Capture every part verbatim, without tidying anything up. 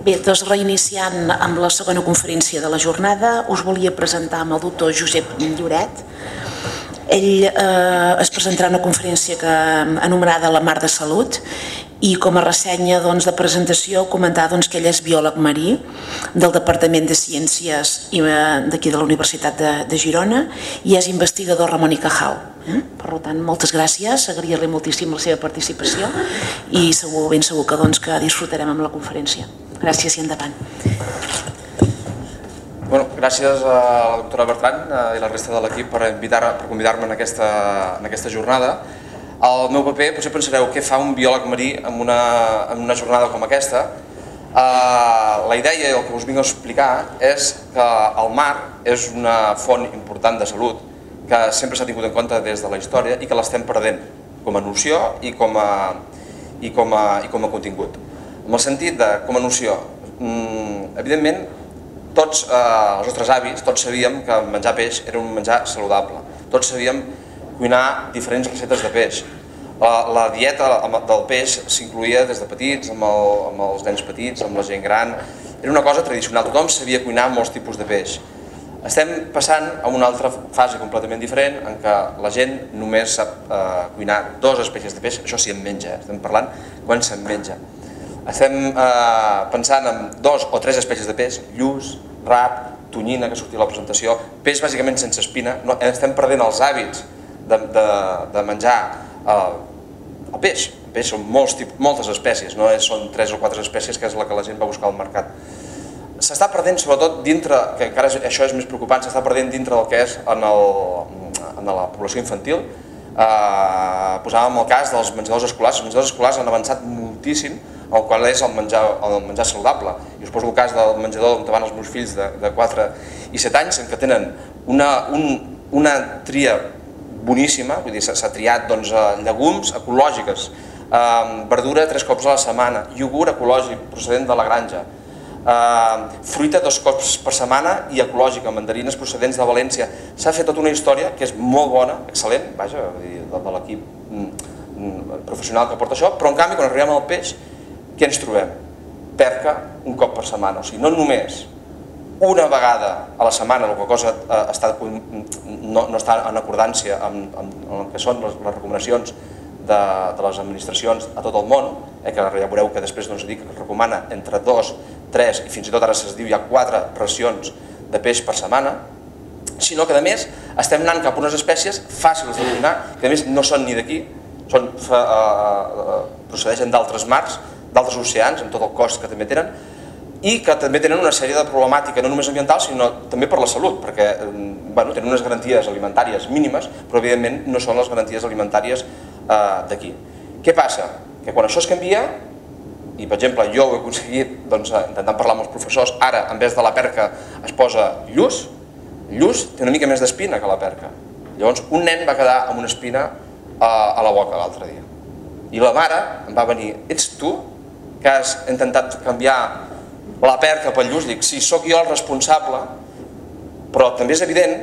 Bé, doncs reiniciant amb la segona conferència de la jornada, us volia presentar amb el doctor Josep Lloret. Ell eh, es presentarà una conferència que, anomenada La Mar de Salut, i com a ressenya doncs, de presentació comentar doncs, que ell és biòleg marí del Departament de Ciències d'aquí de la Universitat de, de Girona i és investigador Ramon i Cajal. Eh? Per tant, moltes gràcies, agrair-li moltíssim la seva participació i segur, ben segur que, doncs, que disfrutarem amb la conferència. Gràcies i endavant. Bueno, gràcies a la doctora Bertran i la resta de l'equip per convidar-me en, aquesta, en aquesta jornada. El meu paper, potser pensareu, què fa un biòleg marí en una, en una jornada com aquesta? Uh, la idea i el que us vinc a explicar és que el mar és una font important de salut que sempre s'ha tingut en compte des de la història i que l'estem perdent com a noció i com a, i com a, i com a contingut. En el sentit de, com a noció, mm, evidentment, tots eh, els nostres avis, tots sabíem que menjar peix era un menjar saludable. Tots sabíem cuinar diferents receptes de peix. La, la dieta del peix s'incluïa des de petits, amb, el, amb els nens petits, amb la gent gran. Era una cosa tradicional, tothom sabia cuinar molts tipus de peix. Estem passant a una altra fase completament diferent en què la gent només sap eh, cuinar dues espècies de peix, això sí en menja, estem parlant quan se'n menja. Estem eh, pensant en dos o tres espècies de peix, lluç, rap, tonyina, que sortia a la presentació, peix bàsicament sense espina, no, estem perdent els hàbits de, de, de menjar eh, el peix. El peix són molts, moltes espècies, no són tres o quatre espècies que és la que la gent va buscar al mercat. S'està perdent sobretot dintre, que encara això és més preocupant, s'està perdent dintre del que és en, el, en la població infantil. Eh, posàvem el cas dels menjadors escolars. Els menjadors escolars han avançat moltíssim el qual és el menjar, el menjar saludable. I us poso el cas del menjador on van els meus fills de, de quatre i set anys, en què tenen una, un, una tria boníssima, vull dir, s'ha triat doncs, llegums ecològiques, eh, verdura tres cops a la setmana, iogurt ecològic procedent de la granja, eh, fruita dos cops per setmana i ecològica, mandarines procedents de València. S'ha fet tota una història que és molt bona, excel·lent, vaja, de, de l'equip professional que porta això, però en canvi quan arribem al peix, què ens trobem? Perca un cop per setmana, o sigui, no només una vegada a la setmana, la qual cosa eh, està, no, no està en acordància amb, amb, amb el que són les, les recomanacions de, de les administracions a tot el món, eh, que ja veureu que després doncs, dic que es recomana entre dos, tres i fins i tot ara es diu ja quatre racions de peix per setmana, sinó que a més estem anant cap a unes espècies fàcils de cuinar, que a més no són ni d'aquí, són, eh, eh, procedeixen d'altres mars, d'altres oceans, amb tot el cost que també tenen, i que també tenen una sèrie de problemàtica, no només ambiental, sinó també per la salut, perquè bueno, tenen unes garanties alimentàries mínimes, però evidentment no són les garanties alimentàries eh, d'aquí. Què passa? Que quan això es canvia, i per exemple jo ho he aconseguit doncs, intentant parlar amb els professors, ara en vez de la perca es posa lluç, lluç té una mica més d'espina que la perca. Llavors un nen va quedar amb una espina eh, a la boca l'altre dia. I la mare em va venir, ets tu que has intentat canviar la perca pel lluç? Dic, sí, sóc jo el responsable, però també és evident,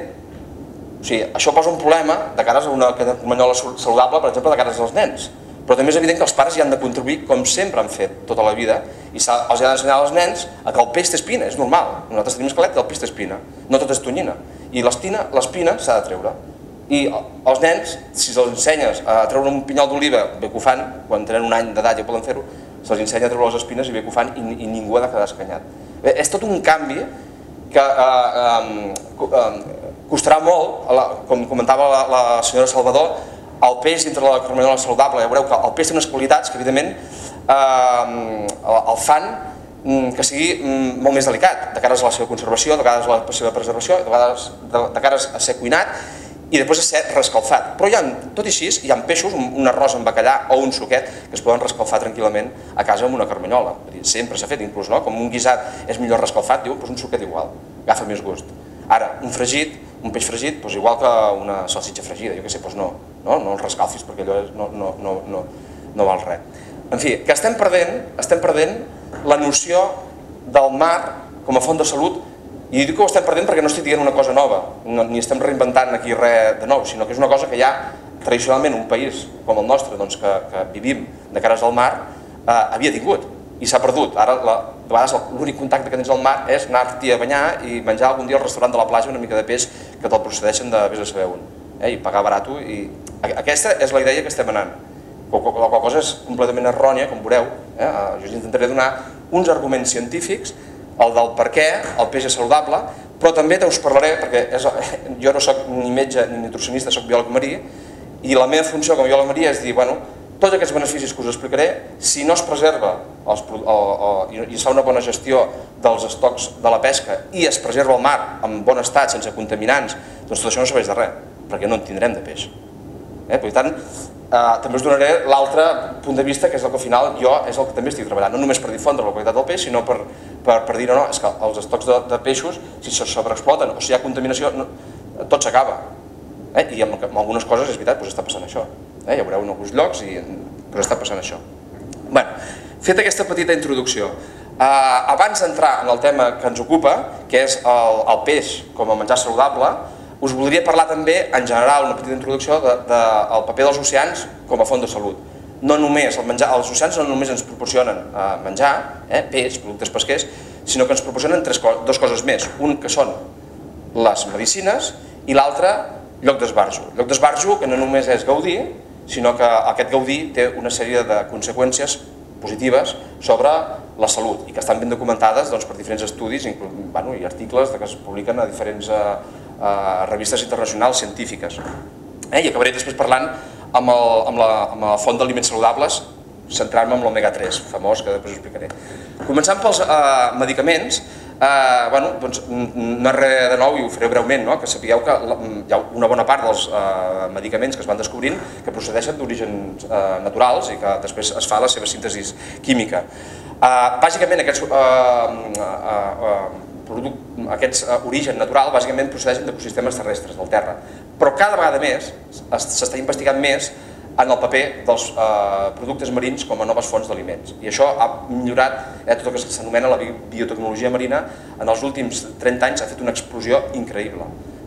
o sigui, això posa un problema de cares a una carmanyola saludable, per exemple, de cares als nens, però també és evident que els pares hi han de contribuir, com sempre han fet tota la vida, i els han d'ensenyar als nens a que el peix té espina, és normal, nosaltres tenim esquelet i el peix té espina, no tot és tonyina, i l'espina s'ha de treure. I els nens, si els ensenyes a treure un pinyol d'oliva bé que ho fan, quan tenen un any d'edat ja poden fer-ho, se'ls ensenya a treure les espines i bé que ho fan i, i ningú ha de quedar escanyat. Bé, és tot un canvi que eh, eh, costarà molt, la, com comentava la, la senyora Salvador, el peix dintre la carmanyola saludable, ja veureu que el peix té unes qualitats que evidentment eh, el fan que sigui molt més delicat, de cares a la seva conservació, de cares a la seva preservació, de, vegades, de, de cares a ser cuinat, i després a ser rescalfat. Però hi ha, tot i així, hi ha peixos, un arròs amb bacallà o un suquet que es poden rescalfar tranquil·lament a casa amb una carmanyola. Sempre s'ha fet, inclús, no? Com un guisat és millor rescalfat, diu, doncs un suquet igual, agafa més gust. Ara, un fregit, un peix fregit, doncs igual que una salsitxa fregida, jo què sé, doncs no, no, no el rescalfis perquè allò no, no, no, no, no val res. En fi, que estem perdent, estem perdent la noció del mar com a font de salut. I dic que ho estem perdent perquè no estic dient una cosa nova, no, ni estem reinventant aquí res de nou, sinó que és una cosa que ja tradicionalment un país com el nostre, doncs, que, que vivim de cares al mar, eh, havia tingut i s'ha perdut. Ara la, de vegades l'únic contacte que tens al mar és anar-t'hi a banyar i menjar algun dia al restaurant de la platja una mica de peix que te'l procedeixen de vés a saber on, i pagar barat. Aquesta és la idea que estem anant. La qual cosa és completament errònia, com veureu. Jo us intentaré donar uns arguments científics, el del per què el peix és saludable, però també us parlaré, perquè jo no soc ni metge ni nutricionista, soc biòleg marí, i la meva funció com a biòleg marí és dir, bueno, tots aquests beneficis que us explicaré, si no es preserva i es fa una bona gestió dels estocs de la pesca i es preserva el mar en bon estat, sense contaminants, doncs tot això no serveix de res, perquè no en tindrem de peix. Per tant, també us donaré l'altre punt de vista, que és el que al final jo és el que també estic treballant, no només per difondre la qualitat del peix, sinó per dir, no, és que els estocs de peixos, si se sobreexploten o si hi ha contaminació, tot s'acaba. I amb algunes coses, és veritat, està passant això. Ja veureu en alguns llocs, però està passant això. Bé, feta aquesta petita introducció, abans d'entrar en el tema que ens ocupa, que és el peix com a menjar saludable, us voldria parlar també, en general, una petita introducció del paper dels oceans com a font de salut. Els oceans no només ens proporcionen menjar, peix, productes pesquers, sinó que ens proporcionen dues coses més. Un que són les medicines i l'altre lloc d'esbarjo. Lloc d'esbarjo que no només és gaudir, sinó que aquest gaudir té una sèrie de conseqüències positives sobre la salut i que estan ben documentades per diferents estudis i articles que es publiquen a diferents revistes internacionals científiques. I acabaré després parlant amb la font d'aliments saludables, centrant-me en l'omega tres, famós, que després us explicaré. Començant pels medicaments, no és res de nou i ho faré breument, que sapigueu que hi ha una bona part dels medicaments que es van descobrint que procedeixen d'orígens naturals i que després es fa la seva síntesi química. Bàsicament aquests orígens natural bàsicament procedeixen d'ecosistemes terrestres, del terra, però cada vegada més s'està investigant més en el paper dels productes marins com a noves fonts d'aliments. I això ha millorat tot el que s'anomena la biotecnologia marina. En els últims trenta anys ha fet una explosió increïble.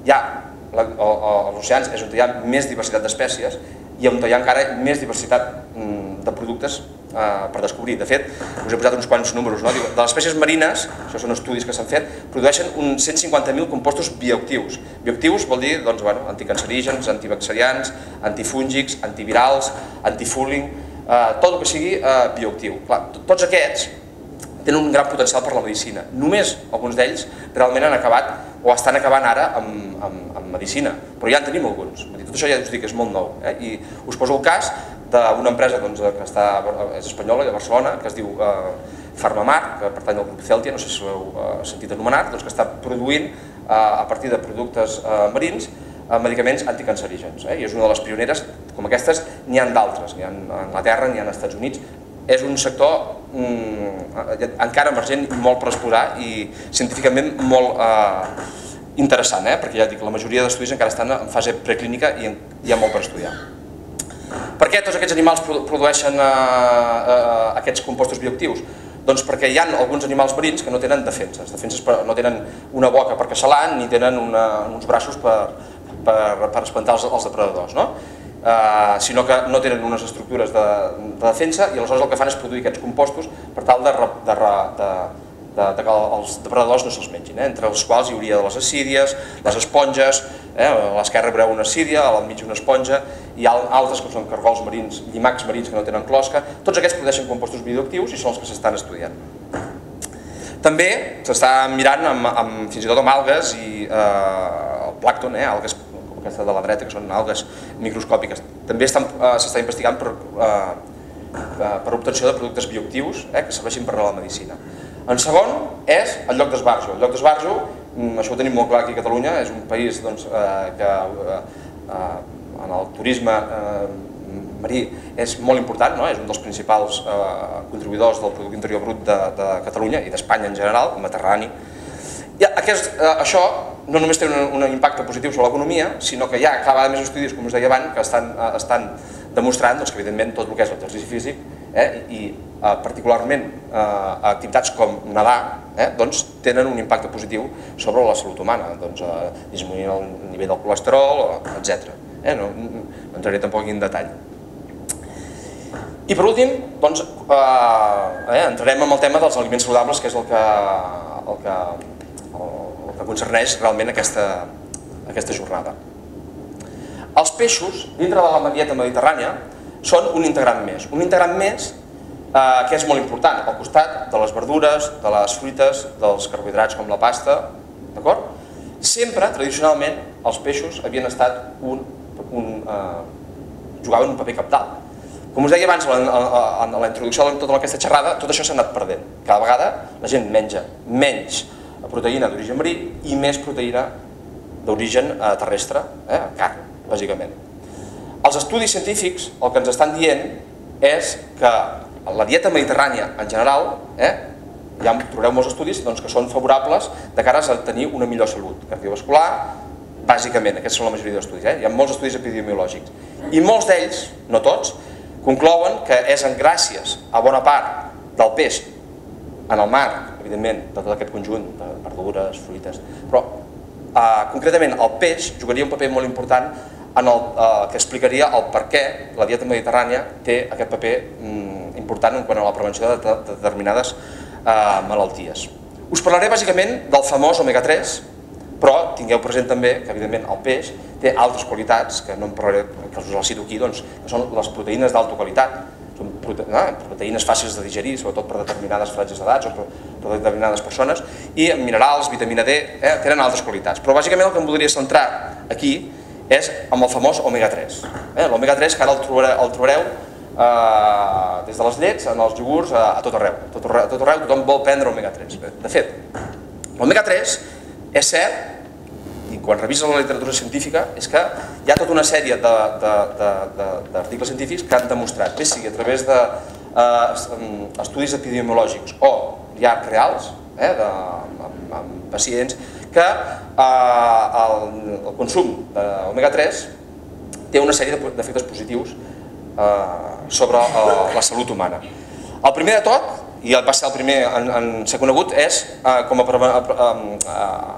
Als oceans és on hi ha més diversitat d'espècies i on hi ha encara més diversitat de productes per descobrir. De fet, us he posat uns quants números. De les espècies marines, això són estudis que s'han fet, produeixen uns cent cinquanta mil compostos bioactius. Bioactius vol dir anticancerígens, antibacterians, antifúngics, antivirals, antifúling, tot el que sigui bioactiu. Tots aquests tenen un gran potencial per la medicina. Només alguns d'ells realment han acabat o estan acabant ara amb medicina, però ja en tenim alguns. Tot això ja us dic que és molt nou. I us poso el cas d'una empresa que és espanyola, de Barcelona, que es diu Farmamar, que pertany al grup Celtia, no sé si ho heu sentit anomenat, que està produint, a partir de productes marins, medicaments anticancerígens. I és una de les pioneres, com aquestes, n'hi ha d'altres, n'hi ha a Anglaterra, n'hi ha als Estats Units. És un sector encara emergent i molt per explorar i científicament molt interessant, perquè ja dic, la majoria d'estudis encara estan en fase preclínica i hi ha molt per estudiar. Per què tots aquests animals produeixen aquests compostos bioactius? Doncs perquè hi ha alguns animals marins que no tenen defenses, no tenen una boca per queixalar ni tenen uns braços per espantar els depredadors, sinó que no tenen unes estructures de defensa i aleshores el que fan és produir aquests compostos per tal que els depredadors no se'ls mengin, entre els quals hi hauria les assídies, les esponges, a l'esquerra veureu una assídia, al mig una esponja, i altres que són cargols marins, llimacs marins que no tenen closca. Tots aquests produeixen compostos bioactius i són els que s'estan estudiant. També s'està mirant fins i tot amb algues i el plàncton, algues com aquesta de la dreta, que són algues microscòpiques. També s'està investigant per obtenció de productes bioactius que serveixin per a la medicina. En segon és el lloc d'esbarjo. El lloc d'esbarjo, això ho tenim molt clar aquí a Catalunya, és un país que en el turisme marí és molt important, és un dels principals contribuïdors del producte interior brut de Catalunya i d'Espanya en general, el Mediterrani. Això no només té un impacte positiu sobre l'economia, sinó que hi ha cada vegada més estudis, com us deia abans, que estan demostrant que evidentment tot el que és l'exercici físic i particularment activitats com nedar tenen un impacte positiu sobre la salut humana, disminuint el nivell del colesterol, etcètera. No entraré tampoc en detall. I per últim, doncs, eh, entrarem en el tema dels aliments saludables, que és el que, el que, el que concerneix realment aquesta, aquesta jornada. Els peixos, dintre de la dieta mediterrània, són un integrant més. Un integrant més eh, que és molt important, al costat de les verdures, de les fruites, dels carbohidrats com la pasta, d'acord? Sempre, tradicionalment, els peixos havien estat un, un, eh, jugaven un paper cabdal. Com us deia abans en la introducció de tota aquesta xerrada, tot això s'ha anat perdent. Cada vegada la gent menja menys proteïna d'origen marí i més proteïna d'origen eh, terrestre, eh, carn, bàsicament. Els estudis científics el que ens estan dient és que la dieta mediterrània en general, eh, ja trobareu molts estudis doncs, que són favorables de cara a tenir una millor salut cardiovascular, bàsicament, aquests són la majoria d'estudis, eh? Hi ha molts estudis epidemiològics. I molts d'ells, no tots, conclouen que és en gràcies a bona part del peix en el mar, evidentment, de tot aquest conjunt de verdures, fruites, però eh, concretament el peix jugaria un paper molt important en el eh, que explicaria el per què la dieta mediterrània té aquest paper mm, important en quant a la prevenció de, de, de determinades eh, malalties. Us parlaré bàsicament del famós omega tres, però tingueu present també que evidentment el peix té altres qualitats, que no em parlaré, que us les cito aquí, doncs, que són les proteïnes d'alta qualitat. Són prote eh, proteïnes fàcils de digerir, sobretot per determinades franges d'edats o per, per determinades persones, i minerals, vitamina D, eh, tenen altres qualitats. Però bàsicament el que em voldria centrar aquí és amb el famós omega tres. Eh, L'omega tres que ara el trobareu, el trobareu eh, des de les llets, en els iogurts, a, a tot arreu. A tot arreu, a tot arreu tothom vol prendre omega tres. De fet, l'omega tres és cert, i quan revises la literatura científica, és que hi ha tota una sèrie d'articles científics que han demostrat, bé sigui a través d'estudis epidemiològics o ja reals, eh, de, amb, amb pacients, que eh, el, el consum d'omega tres té una sèrie d'efectes positius eh, sobre eh, la salut humana. El primer de tot, i va ser el primer en, en ser conegut, és eh, com a eh, eh,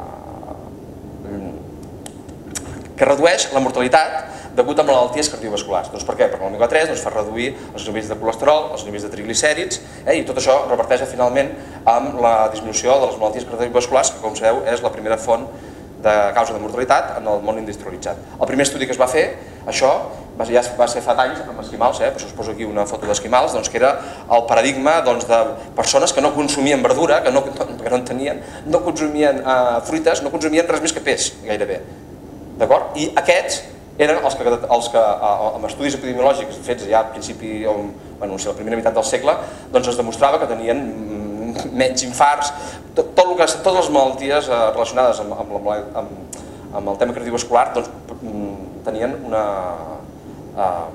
que redueix la mortalitat degut a malalties cardiovasculars. Doncs per què? Perquè l'omega tres doncs, fa reduir els nivells de colesterol, els nivells de triglicèrids, eh, i tot això reverteix finalment amb la disminució de les malalties cardiovasculars, que com sabeu és la primera font de causa de mortalitat en el món industrialitzat. El primer estudi que es va fer, això ja va ser fa anys amb esquimals, eh, per això us poso aquí una foto d'esquimals, doncs, que era el paradigma doncs, de persones que no consumien verdura, que no, que no en tenien, no consumien eh, fruites, no consumien res més que peix, gairebé. D'acord? I aquests eren els que, els que amb estudis epidemiològics fets ja a principi, o, bueno, la primera meitat del segle, doncs es demostrava que tenien menys infarts, tot, tot el que, totes les malalties relacionades amb, amb, amb, amb el tema cardiovascular doncs, tenien una... Eh,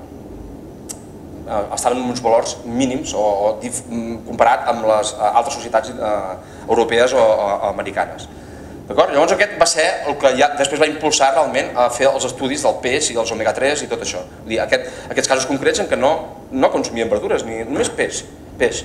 estaven en uns valors mínims o, o comparat amb les altres societats eh, europees o, o americanes. Llavors aquest va ser el que ja després va impulsar realment a fer els estudis del peix i dels omega tres i tot això. Vull dir, aquest, aquests casos concrets en què no, no consumien verdures, ni només peix. peix.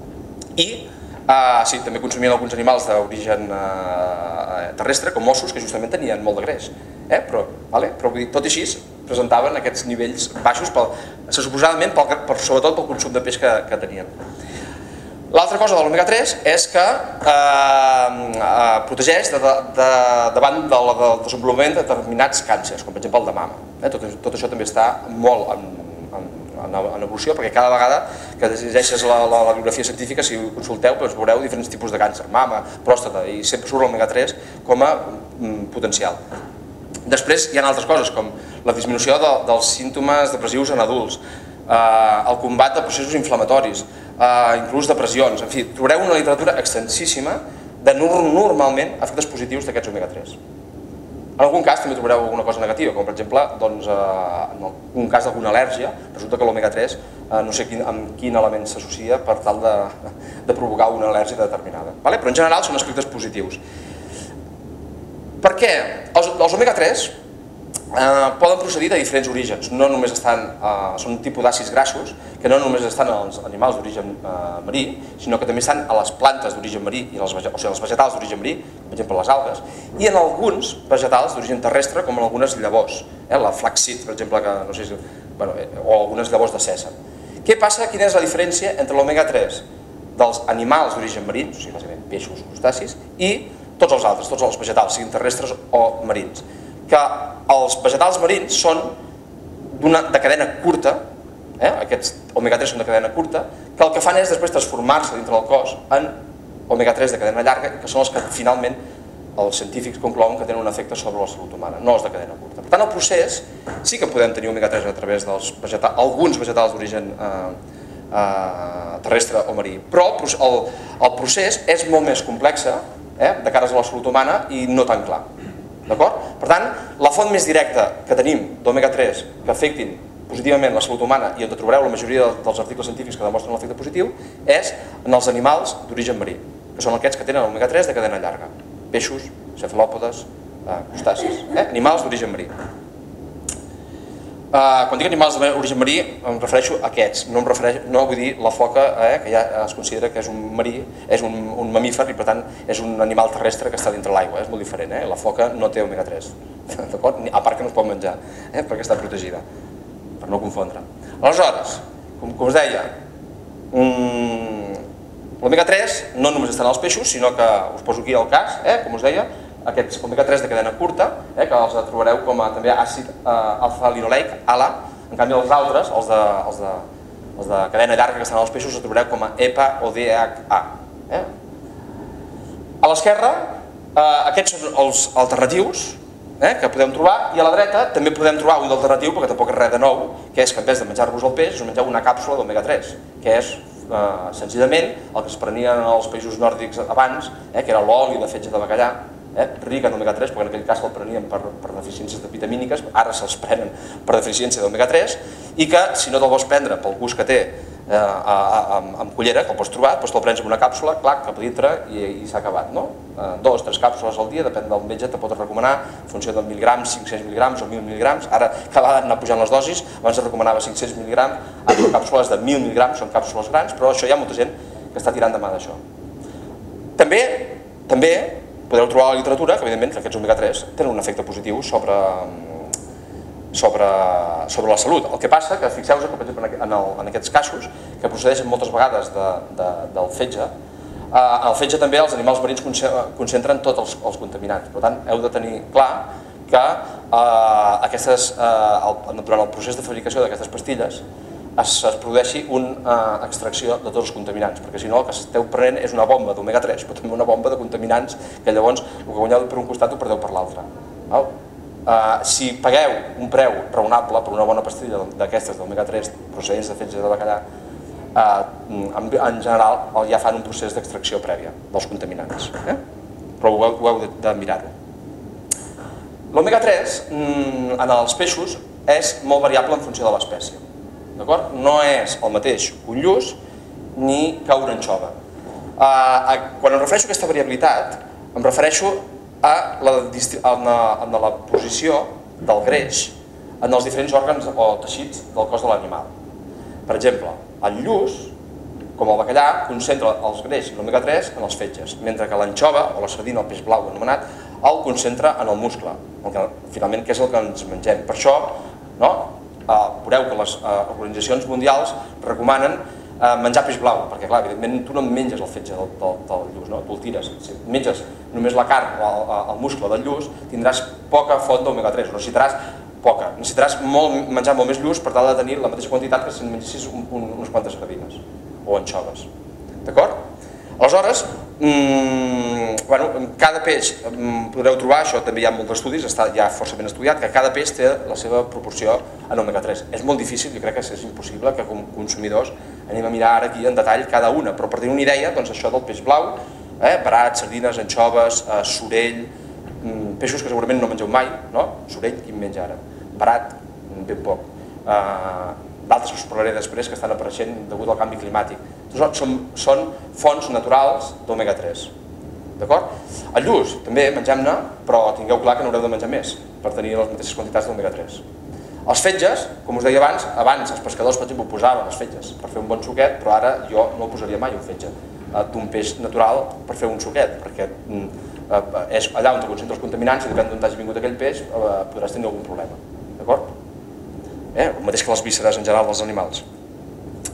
I eh, sí, també consumien alguns animals d'origen eh, terrestre, com ossos, que justament tenien molt de greix. Eh? Però, vale? Però vull dir, tot i així presentaven aquests nivells baixos, pel, suposadament pel, per, sobretot pel consum de peix que, que tenien. L'altra cosa de l'omega tres és que eh, eh, protegeix de, de, de, davant del, del desenvolupament de determinats càncers, com per exemple el de mama. Eh, tot, tot això també està molt en, en, en evolució, perquè cada vegada que llegeixes la, la, la bibliografia científica, si ho consulteu, doncs veureu diferents tipus de càncer, mama, pròstata, i sempre surt l'omega tres com a mm, potencial. Després hi ha altres coses, com la disminució de, dels símptomes depressius en adults, eh, el combat de processos inflamatoris, Uh, inclús depressions, en fi, trobareu una literatura extensíssima de normalment efectes positius d'aquests omega tres. En algun cas també trobareu alguna cosa negativa, com per exemple, doncs, uh, en algun cas d'alguna al·lèrgia, resulta que l'omega tres uh, no sé quin, amb quin element s'associa per tal de, de provocar una al·lèrgia determinada. Vale? Però en general són aspectes positius. Per què? Els, els omega tres eh, poden procedir de diferents orígens, no només estan, eh, són un tipus d'àcids grassos que no només estan als animals d'origen eh, marí, sinó que també estan a les plantes d'origen marí, i les, o sigui, els vegetals d'origen marí, per exemple les algues, i en alguns vegetals d'origen terrestre, com en algunes llavors, eh, la flaxseed, per exemple, que, no sé si, bueno, o algunes llavors de sèsam. Què passa? Quina és la diferència entre l'omega tres dels animals d'origen marins, o sigui, bàsicament peixos, crustacis, i tots els altres, tots els vegetals, siguin terrestres o marins? Que els vegetals marins són de cadena curta, aquests omega tres són de cadena curta, que el que fan és després transformar-se dintre del cos en omega tres de cadena llarga, que són els que finalment els científics conclouen que tenen un efecte sobre la salut humana, no els de cadena curta. Per tant, el procés sí que podem tenir omega tres a través d'alguns vegetals d'origen terrestre o marí, però el procés és molt més complex de cara a la salut humana i no tan clar. Per tant, la font més directa que tenim d'omega tres que afectin positivament la salut humana i on trobareu la majoria dels articles científics que demostren l'efecte positiu és en els animals d'origen marí, que són aquests que tenen omega tres de cadena llarga, peixos, cefalòpodes, crustacis, animals d'origen marí. Quan dic animals d'origen marí em refereixo a aquests, no vull dir la foca, que ja es considera que és un marí, és un mamífer i per tant és un animal terrestre que està dintre l'aigua, és molt diferent, la foca no té omega tres, a part que no es pot menjar perquè està protegida, per no confondre. Aleshores, com us deia, l'omega tres no només està en els peixos, sinó que us poso aquí el cas, com us deia, aquests omega tres de cadena curta, que els trobareu com a també àcid alfa-linoleic, ALA, en canvi els altres, els de cadena llarga que estan als peixos, els trobareu com a EPA o D H A. A l'esquerra, aquests són els alternatius que podem trobar, i a la dreta també podem trobar un alternatiu, perquè tampoc és res de nou, que és que en vez de menjar-vos el peix, us mengeu una càpsula d'omega tres, que és senzillament el que es prenien als països nòrdics abans, que era l'oli de fetge de bacallà, ric en omega tres, perquè en aquell cas el prenien per deficiències de vitamíniques, ara se'ls prenen per deficiència d'omega tres, i que si no te'l vols prendre pel gust que té amb cullera, que el pots trobar, doncs te'l prens amb una càpsula, clac, cap a dintre i s'ha acabat. Dos, tres càpsules al dia, depèn del metge, te pot recomanar, en funció de mil·ligrams, cinc-cents mil·ligrams o mil mil·ligrams, ara cada vegada anar pujant les dosis, abans es recomanava cinc-cents mil·ligrams, ara la càpsula és de mil mil·ligrams, són càpsules grans, però això hi ha molta gent que està tirant de mà d'això. També, també, podeu trobar a la literatura que, evidentment, aquests omega tres tenen un efecte positiu sobre la salut. El que passa que, fixeu-vos, per exemple, en aquests casos, que procedeixen moltes vegades del fetge, en el fetge també els animals marins concentren tots els contaminants. Per tant, heu de tenir clar que durant el procés de fabricació d'aquestes pastilles es produeixi una extracció de tots els contaminants, perquè si no el que esteu prenent és una bomba d'omega tres, però també una bomba de contaminants que llavors el que guanyeu per un costat ho perdeu per l'altre. Si pagueu un preu raonable per una bona pastilla d'aquestes d'omega tres procedents de fetge de bacallà, en general ja fan un procés d'extracció prèvia dels contaminants, però ho heu de mirar-ho. L'omega tres en els peixos és molt variable en funció de l'espècie. No és el mateix un lluç ni que una anxova. Quan em refereixo a aquesta variabilitat, em refereixo a la posició del greix en els diferents òrgans o teixits del cos de l'animal. Per exemple, el lluç, com el bacallà, concentra els greix i l'omega tres en els fetges, mentre que l'anxova, o la sardina, el peix blau anomenat, el concentra en el muscle, finalment que és el que ens mengem. Per això, veureu que les organitzacions mundials recomanen menjar peix blau, perquè clar, evidentment tu no menges el fetge del lluç, tu el tires. Si menges només la carn o el muscle del lluç, tindràs poca font d'omega tres, o necessitaràs poca, necessitaràs menjar molt més lluç per tal de tenir la mateixa quantitat que si mengessis unes quantes sardines o anxoves. D'acord? Aleshores, cada peix, podreu trobar, això també hi ha molts estudis, està ja força ben estudiat, que cada peix té la seva proporció en omega tres. És molt difícil, jo crec que és impossible que com consumidors anem a mirar ara aquí en detall cada una, però per tenir una idea, doncs això del peix blau, verat, sardines, anxoves, sorell, peixos que segurament no mengeu mai, sorell, qui en menja ara? Verat, ben poc. D'altres que us parlaré després que estan apareixent degut al canvi climàtic. Són fonts naturals d'omega tres. El lluç també mengem-ne, però tingueu clar que n'haureu de menjar més per tenir les mateixes quantitats d'omega tres. Els fetges, com us deia abans, abans els pescadors, per exemple, ho posaven els fetges per fer un bon suquet, però ara jo no posaria mai un fetge d'un peix natural per fer un suquet, perquè és allà on concentra els contaminants i depèn d'on t'hagi vingut aquell peix podràs tenir algun problema. D'acord? El mateix que les vísceres en general dels animals.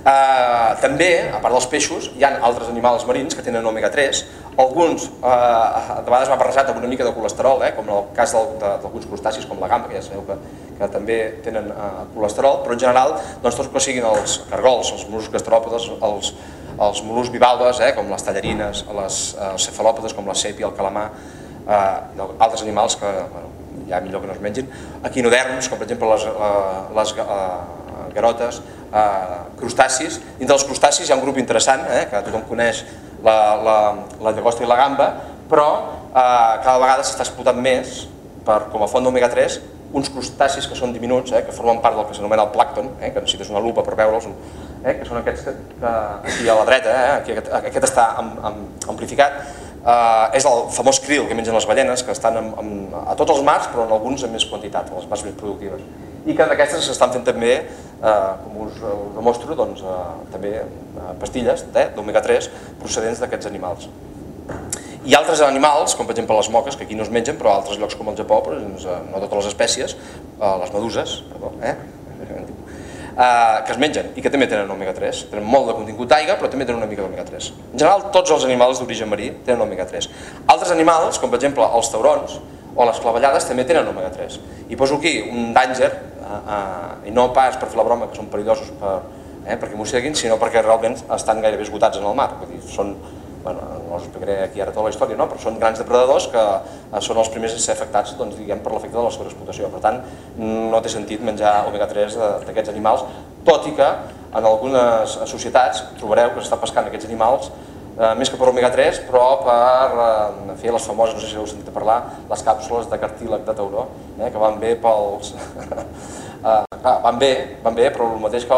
També, a part dels peixos, hi ha altres animals marins que tenen omega tres, alguns de vegades va barrejat amb una mica de colesterol, com en el cas d'alguns crustacis com la gamba, que ja sabeu que també tenen colesterol, però en general tots els que siguin els cargols, els mol·luscs gastròpodes, els mol·luscs bivalves com les tallarines, els cefalòpodes com la sèpia, el calamar, i altres animals que ja millor que no es mengin, equinoderms, com per exemple les garotes, crustacis. Dintre dels crustacis hi ha un grup interessant, que tothom coneix, la llagosta i la gamba, però cada vegada s'està explotant més com a font d'omega tres uns crustacis que són diminuts, que formen part del que s'anomena el plàncton, que necessites una lupa per veure'ls, que són aquests que aquí a la dreta, aquest està amplificat, és el famós krill que mengen les ballenes, que estan a tots els mars, però en alguns amb més quantitat, a les mars més productives. I que d'aquestes s'estan fent també, com us demostro, també pastilles d'omega tres procedents d'aquests animals. Hi ha altres animals, com per exemple les moques, que aquí no es mengen, però a altres llocs com el Japó, no totes les espècies, les meduses, perdó, que es mengen i que també tenen omega tres. Tenen molt de contingut d'aigua, però també tenen una mica d'omega tres. En general, tots els animals d'origen marí tenen omega tres. Altres animals, com per exemple els taurons o les clavellades, també tenen omega tres. I poso aquí un dànger, i no pas per fer la broma que són perillosos perquè mosseguin, sinó perquè realment estan gairebé esgotats en el mar. Són, no us explicaré aquí ara tota la història, però són grans depredadors que són els primers a ser afectats per l'efecte de la sobreexplotació. Per tant, no té sentit menjar omega tres d'aquests animals, tot i que en algunes societats trobareu que s'està pescant aquests animals més que per omega tres, però per fer les famoses, no sé si heu sentit parlar, les càpsules de cartílag de tauró, que van bé pels... Van bé, van bé, però el mateix que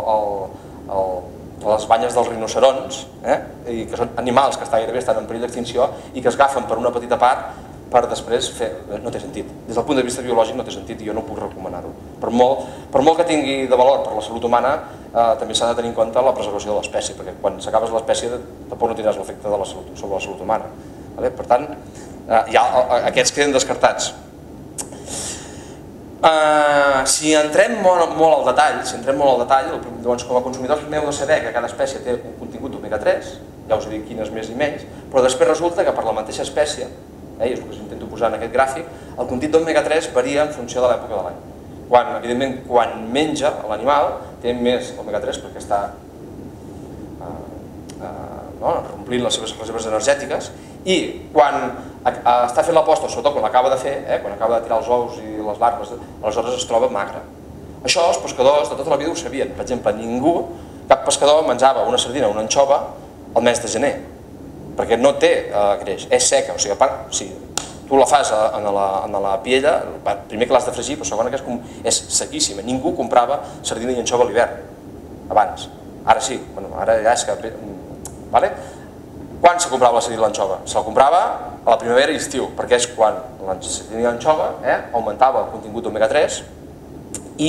les banyes dels rinocerons, que són animals que gairebé estan en perill d'extinció i que es agafen per una petita part per després fer... No té sentit. Des del punt de vista biològic no té sentit i jo no puc recomanar-ho. Per molt que tingui de valor per la salut humana, també s'ha de tenir en compte la preservació de l'espècie, perquè quan s'acabes l'espècie tampoc no tindràs l'efecte sobre la salut humana. Per tant, aquests queden descartats. Si entrem molt al detall, si entrem molt al detall, doncs com a consumidors primer heu de saber que cada espècie té un contingut d'omega tres, ja us he dit quines més i menys, però després resulta que per la mateixa espècie, i és el que us intento posar en aquest gràfic, el contingut d'omega tres varia en funció de l'època de l'any. Quan, evidentment, quan menja l'animal té més omega tres perquè està omplint les seves reserves energètiques i quan està fent l'aposta, sobretot quan l'acaba de fer, quan acaba de tirar els ous i les larves, aleshores es troba magre. Això els pescadors de tota la vida ho sabien. Per exemple, ningú, cap pescador menjava una sardina o una anxova al mes de gener, perquè no té greix, és seca, o sigui, a part, tu la fas en la piella, primer que l'has de fregir, però segon que és sequíssima. Ningú comprava sardina i anxova a l'hivern, abans. Ara sí, ara ja és que... Quan se comprava la sardina i l'anxova? Se la comprava a la primavera i estiu, perquè és quan la sardina i l'anxova augmentava el contingut d'omega tres i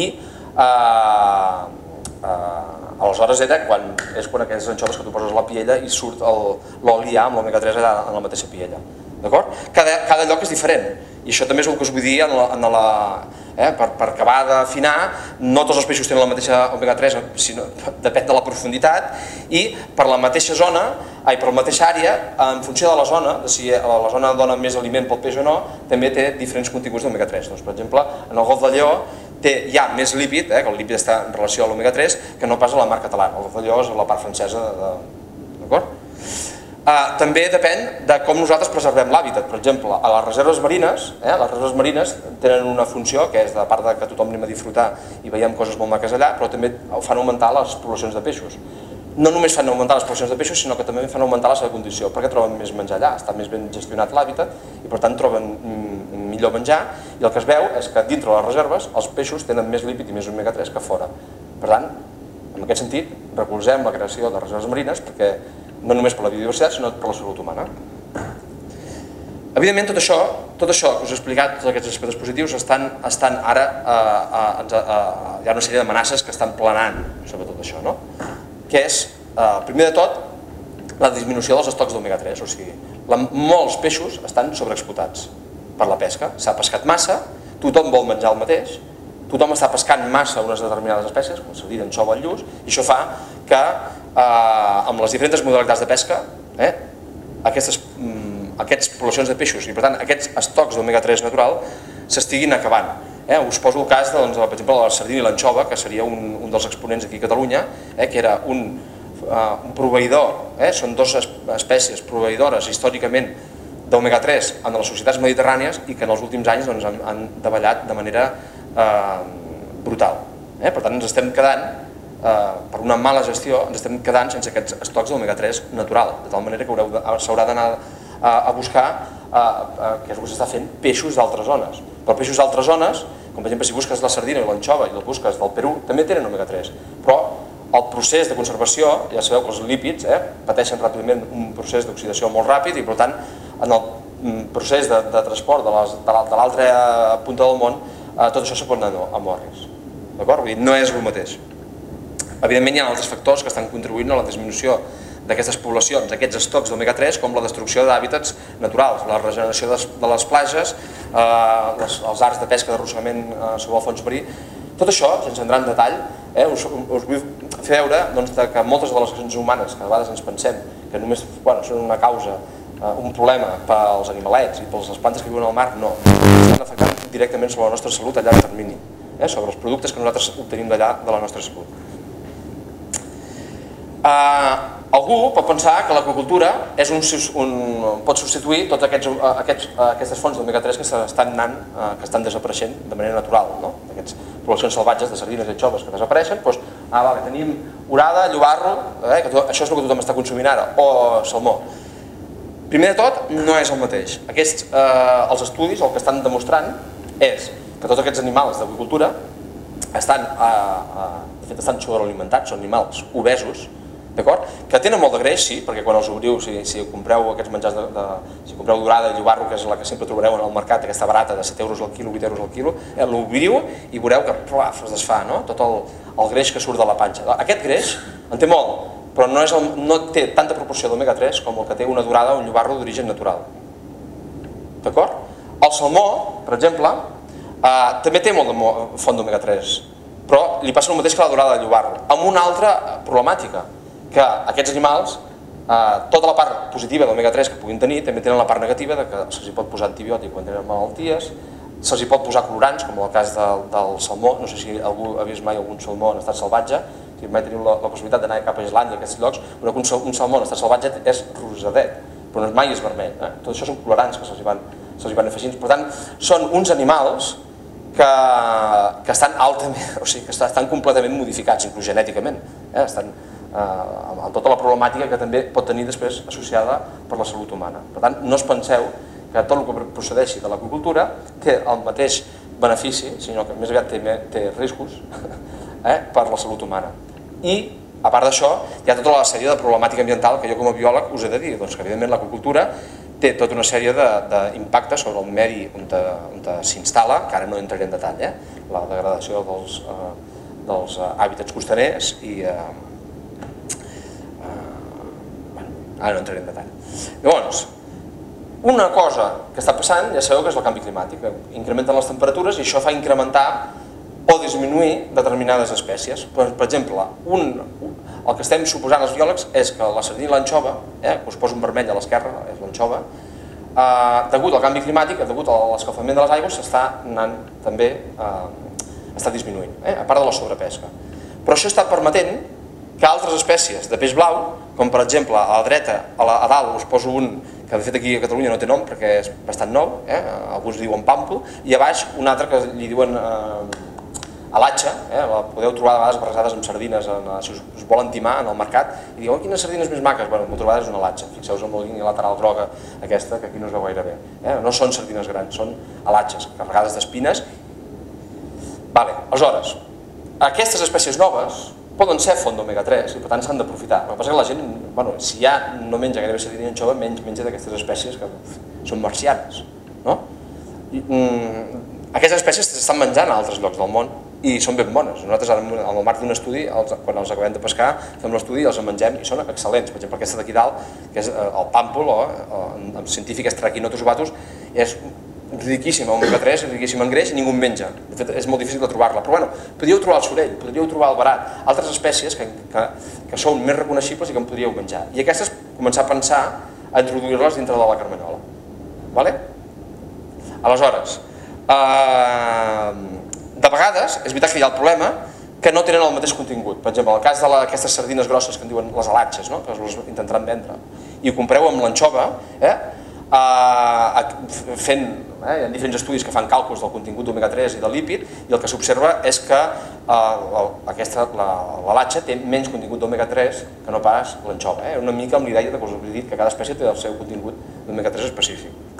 aleshores és quan aquelles anxoves que tu poses a la piella i surt l'oli amb l'omega tres allà en la mateixa piella. Cada lloc és diferent i això també és el que us vull dir per acabar d'afinar. No tots els peixos tenen la mateixa omega tres, depèn de la profunditat i per la mateixa zona, ai, per la mateixa àrea, en funció de la zona, de si la zona dona més aliment pel peix o no, també té diferents continguts d'omega tres. Per exemple, en el golf de Lleó hi ha més lípid, que el lípid està en relació a l'omega tres, que no pas a la mar catalana. El golf de Lleó és la part francesa, d'acord? També depèn de com nosaltres preservem l'hàbitat. Per exemple, a les reserves marines, les reserves marines tenen una funció, que és de part que tothom anem a disfrutar i veiem coses molt maques allà, però també fan augmentar les poblacions de peixos. No només fan augmentar les poblacions de peixos, sinó que també fan augmentar la seva condició, perquè troben més menjar allà, està més ben gestionat l'hàbitat i per tant troben millor menjar i el que es veu és que dintre de les reserves els peixos tenen més lípid i més omega tres que fora. Per tant, en aquest sentit, recolzem la creació de reserves marines perquè no només per la biodiversitat, sinó per la salut humana. Evidentment, tot això, tot això que us he explicat, tots aquests aspectes positius, estan ara, hi ha una sèrie d'amenaces que estan planant sobre tot això, no? Que és, primer de tot, la disminució dels estocs d'omega tres, o sigui, molts peixos estan sobreexplotats per la pesca, s'ha pescat massa, tothom vol menjar el mateix tothom està pescant massa unes determinades espècies, com la sardina, anxova, el lluç, i això fa que amb les diferents modalitats de pesca aquestes poblacions de peixos i per tant aquests estocs d'omega tres natural s'estiguin acabant. Us poso el cas, per exemple, de la sardina i l'anxova, que seria un dels exponents aquí a Catalunya, que era un proveïdor, són dues espècies proveïdores històricament d'omega tres en les societats mediterrànies i que en els últims anys han davallat de manera brutal. Per tant, ens estem quedant, per una mala gestió, ens estem quedant sense aquests estocs d'omega tres natural, de tal manera que s'haurà d'anar a buscar, que és el que s'està fent, peixos d'altres zones. Però peixos d'altres zones, com per exemple si busques la sardina i l'anxova i els busques del Perú, també tenen omega tres. Però el procés de conservació, ja sabeu que els lípids pateixen ràpidament un procés d'oxidació molt ràpid i per tant en el procés de transport de l'altra punta del món tot això se pot anar a morris. D'acord? Vull dir, no és el mateix. Evidentment hi ha altres factors que estan contribuint a la disminució d'aquestes poblacions, aquests estocs d'omega tres, com la destrucció d'hàbitats naturals, la regeneració de les platges, els arts de pesca d'arrossegament sobre el fons marí. Tot això, sense entrar en detall, us vull fer veure que moltes de les accions humanes que a vegades ens pensem que només són una causa, un problema pels animalets i per les plantes que viuen al mar, no. Estan afectant directament sobre la nostra salut a llarg termini, sobre els productes que nosaltres obtenim d'allà de la nostra salut. Algú pot pensar que l'aqüicultura pot substituir totes aquestes fonts d'omega tres que estan desapareixent de manera natural, aquestes poblacions salvatges de sardines i anxoves que desapareixen, doncs tenim orada, llobarro, això és el que tothom està consumint ara, o salmó. Primer de tot, no és el mateix. Els estudis el que estan demostrant és que tots aquests animals d'aqüicultura estan sobrealimentats, són animals obesos, que tenen molt de greix, sí, perquè quan els obriu, si compreu aquests menjars, si compreu dorada i llobarro, que és la que sempre trobareu al mercat, aquesta barata de set euros al quilo, vuit euros al quilo, l'obriu i veureu que es desfà tot el greix que surt de la panxa. Aquest greix en té molt, però no té tanta proporció d'omega tres com el que té una dorada o un llobarro d'origen natural. D'acord? El salmó, per exemple, també té molt de font d'omega tres, però li passa el mateix que la dorada del llobarro, amb una altra problemàtica, que aquests animals, tota la part positiva d'omega tres que puguin tenir, també tenen la part negativa que se'ls pot posar antibiòtic quan tenen malalties, se'ls pot posar colorants, com en el cas del salmó, no sé si algú ha vist mai algun salmó en estat salvatge, si mai teniu la possibilitat d'anar cap a Islàndia, a aquests llocs, però un salmó en estat salvatge és rosadet, però mai és vermell. Tot això són colorants que se'ls van afegint. Per tant, són uns animals que estan altament, o sigui, que estan completament modificats, inclús genèticament, estan amb tota la problemàtica que també pot tenir després associada per la salut humana. Per tant, no us penseu que tot el que procedeixi de l'aqüicultura té el mateix benefici, sinó que més aviat té riscos per la salut humana. I, a part d'això, hi ha tota la sèrie de problemàtica ambiental que jo com a biòleg us he de dir, que evidentment l'aqüicultura té tota una sèrie d'impactes sobre el medi on s'instal·la, que ara no entraré en detall, la degradació dels hàbitats costaners i ara no entraré en detall. Llavors, una cosa que està passant, ja sabeu que és el canvi climàtic, incrementen les temperatures i això fa incrementar o disminuir determinades espècies. Per exemple, el que estem suposant els biòlegs és que la sardina i l'anxova, que us poso un vermell a l'esquerra, és l'anxova, degut al canvi climàtic, degut a l'escalfament de les aigües, s'està anant també, està disminuint, a part de la sobrepesca. Però això està permetent que altres espècies de peix blau, com per exemple a la dreta, a dalt us poso un que de fet aquí a Catalunya no té nom perquè és bastant nou, alguns diuen pàmpol, i a baix un altre que li diuen alatxa, la podeu trobar de vegades barrejades amb sardines si us volen timar en el mercat i diuen quines sardines més maques, bueno, moltes vegades és una alatxa, fixeu-vos amb la línia lateral groga aquesta que aquí no es veu gaire bé, no són sardines grans, són alatxes carregades d'espines. Aleshores, aquestes espècies noves poden ser font d'omega tres i per tant s'han d'aprofitar. El que passa que la gent, si ja no menja gairebé sardina i anxova, menys menja d'aquestes espècies que són marcianes. Aquestes espècies s'estan menjant a altres llocs del món i són ben bones. Nosaltres en el marc d'un estudi, quan els acabem de pescar, fem l'estudi i els mengem i són excel·lents. Per exemple, aquesta d'aquí dalt, que és el pàmpol, en científic és Trachinotus ovatus, és riquíssima en omega tres, riquíssima en greix, i ningú en menja. De fet, és molt difícil de trobar-la. Però bueno, podríeu trobar el sorell, podríeu trobar el verat, altres espècies que, que, que són més reconeixibles i que en podríeu menjar. I aquestes, començar a pensar a introduir-les dintre de la carmanyola. Vale? Aleshores, eh, de vegades, és veritat que hi ha el problema que no tenen el mateix contingut. Per exemple, en el cas d'aquestes sardines grosses que en diuen les alatges, no? Que us intentaran vendre, i ho compreu amb l'anxova, eh? Uh, fent, eh, hi ha diferents estudis que fan càlculs del contingut d'omega tres i de lípid, i el que s'observa és que uh, aquesta, la, l'alatge té menys contingut d'omega tres que no pas l'anxova. Eh? Una mica amb l'idea que us he dit que cada espècie té el seu contingut d'omega tres específic.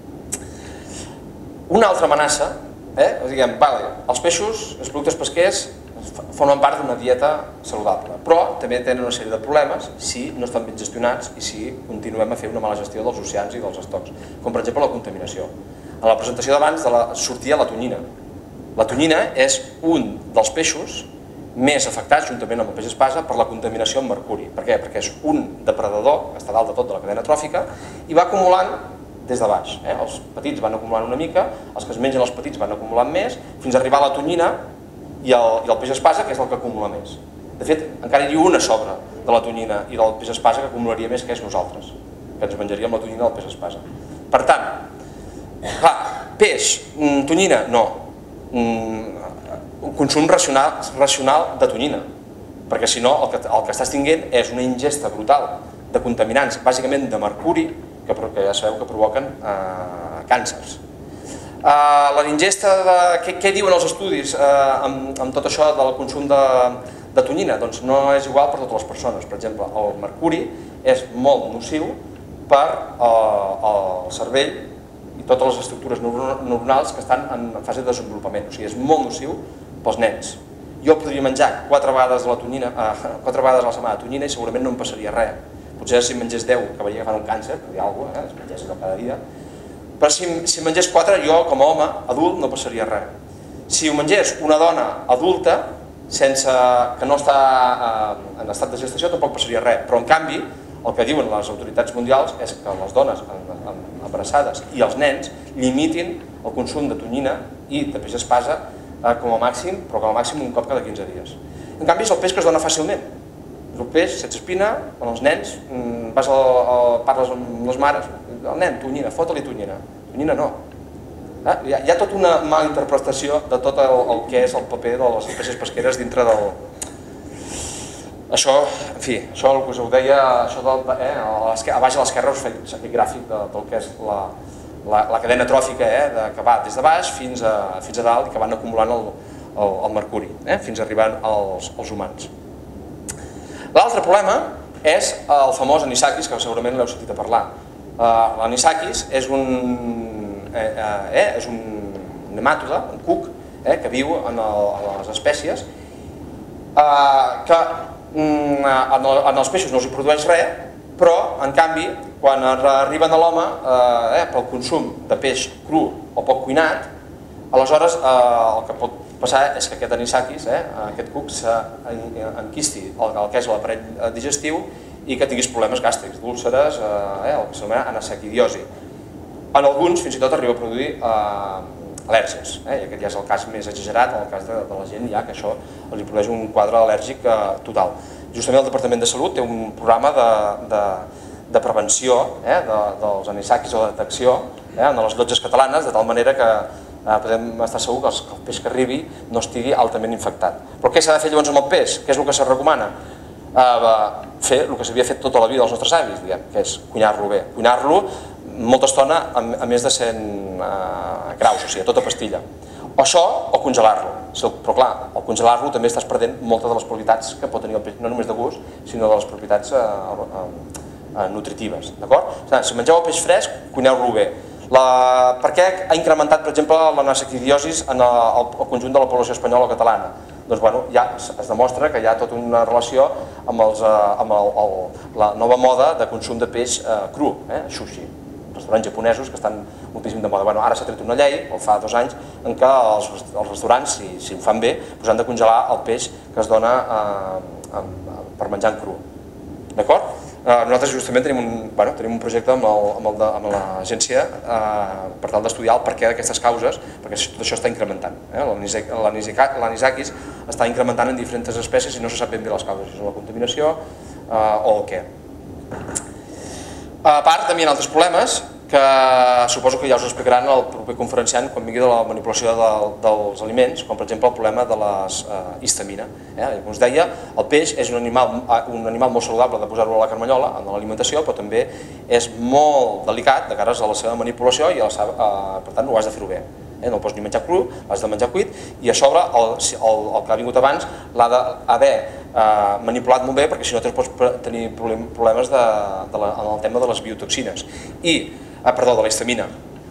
Una altra amenaça, eh? Diguem, vale, els peixos, els productes pesquers, formen part d'una dieta saludable, però també tenen una sèrie de problemes si no estan ben gestionats i si continuem a fer una mala gestió dels oceans i dels estocs, com per exemple la contaminació. En la presentació d'abans sortia la tonyina. La tonyina és un dels peixos més afectats, juntament amb el peix espasa, per la contaminació amb mercuri. Per què? Perquè és un depredador, que està dalt de tot de la cadena tròfica, i va acumulant des de baix. Eh? Els petits van acumulant una mica, els que es mengen els petits van acumulant més, fins a arribar a la tonyina i el, i el peix espasa, que és el que acumula més. De fet, encara hi ha una sobre de la tonyina i del peix espasa que acumularia més, que és nosaltres, que ens menjaríem la tonyina del peix espasa. Per tant, clar, peix, tonyina, no. Un consum racional, racional de tonyina, perquè si no el que, el que estàs tinguent és una ingesta brutal de contaminants, bàsicament de mercuri, que, que ja sabeu que provoquen eh, càncers. Uh, la ingesta de... Què, què diuen els estudis uh, amb, amb tot això del consum de, de tonyina? Doncs no és igual per totes les persones. Per exemple, el mercuri és molt nociu per uh, el cervell i totes les estructures neuronals que estan en fase de desenvolupament. O sigui, és molt nociu pels nens. Jo podria menjar quatre vegades a la tonyina, uh, quatre vegades a la setmana de tonyina i segurament no em passaria res. Potser si mengés deu acabaria agafant un càncer, per dir alguna cosa, eh? Es mengés allò cada dia. Però si, si mengés quatre, jo com a home adult no passaria res. Si ho mengés una dona adulta, sense, que no està eh, en estat de gestació, tampoc passaria res. Però en canvi, el que diuen les autoritats mundials és que les dones embarassades i els nens limitin el consum de tonyina i de peix espasa eh, com a màxim, però com a màxim un cop cada quinze dies. En canvi és el peix que es dona fàcilment. És el peix sense espina, on els nens, vas a, a, parles amb les mares, el nen, tonyina, fota-li tonyina. Tonyina no. Eh? Hi, ha, hi ha tota una mala interpretació de tot el, el que és el paper de les espècies pesqueres dintre del... Això, en fi, això el que us ho deia, això del, eh, a baix a l'esquerra us feia aquest gràfic de, del que és la, la, la cadena tròfica, eh, de, que va des de baix fins a, fins a dalt i que van acumulant el, el, el mercuri, eh, fins arribant als, als humans. L'altre problema és el famós anisakis, que segurament l'heu sentit a parlar. Uh, L'anisakis és un, eh, eh, és un nemàtode, un cuc, eh, que viu en, el, en les espècies, uh, que mm, en, el, en els peixos no els hi produeix res, però en canvi quan arriben a l'home eh, pel consum de peix cru o poc cuinat, aleshores eh, el que pot passar és que aquest anisakis, eh, aquest cuc, s'enquisti el, el que és l'aparell digestiu i que tinguis problemes gàstrics, úlceres, eh, el que s'anomena anasaquidiosi. En alguns fins i tot arriba a produir eh, al·lèrgies, eh, i aquest ja és el cas més exagerat, en el cas de, de la gent ja que això els produeix un quadre al·lèrgic eh, total. Justament el Departament de Salut té un programa de, de, de prevenció eh, de, dels anisakis o de detecció eh, en les llotges catalanes, de tal manera que eh, podem estar segurs que el, que el peix que arribi no estigui altament infectat. Però què s'ha de fer llavors amb el peix? Què és el que se recomana? Eh, fer el que s'havia fet tota la vida dels nostres avis, diguem, que és cuinar-lo bé. Cuinar-lo molta estona a, a més de cent eh, graus, o sigui, a tota pastilla. O això, o congelar-lo. Però clar, al congelar-lo també estàs perdent moltes de les propietats que pot tenir el peix, no només de gust, sinó de les propietats eh, eh, nutritives. Si mengeu el peix fresc, cuineu-lo bé. La, per què ha incrementat, per exemple, l'anasaquidiosi en el, el conjunt de la població espanyola o catalana? Doncs bueno, ja es demostra que hi ha tota una relació amb, els, amb el, el, la nova moda de consum de peix eh, cru, eh, sushi. Restaurants japonesos que estan moltíssim de moda. Bueno, ara s'ha tret una llei, o fa dos anys, en què els, els restaurants, si, si ho fan bé, pues han de congelar el peix que es dona eh, per menjar en cru. D'acord? Nosaltres justament tenim un, bueno, tenim un projecte amb, el, amb, el de, amb l'agència eh, per tal d'estudiar el perquè d'aquestes causes, perquè tot això està incrementant. Eh? L'anisakis està incrementant en diferents espècies i no se sap ben bé les causes, si és la contaminació eh, o el què. A part, també hi ha altres problemes que suposo que ja us explicaran el proper conferenciant quan vingui de la manipulació de, dels aliments, com per exemple el problema de la eh, histamina. Eh? Com us deia, el peix és un animal, un animal molt saludable de posar-lo a la carmanyola, en l'alimentació, però també és molt delicat de cara a la seva manipulació i a la seva, eh, per tant ho has de fer-ho bé. Eh? No el pots ni menjar cru, l'has de menjar cuit i a sobre el, el, el que ha vingut abans l'ha d'haver eh, manipulat molt bé perquè si no pots tenir problemes de, de la, en el tema de les biotoxines. I Ah, perdó, de la histamina,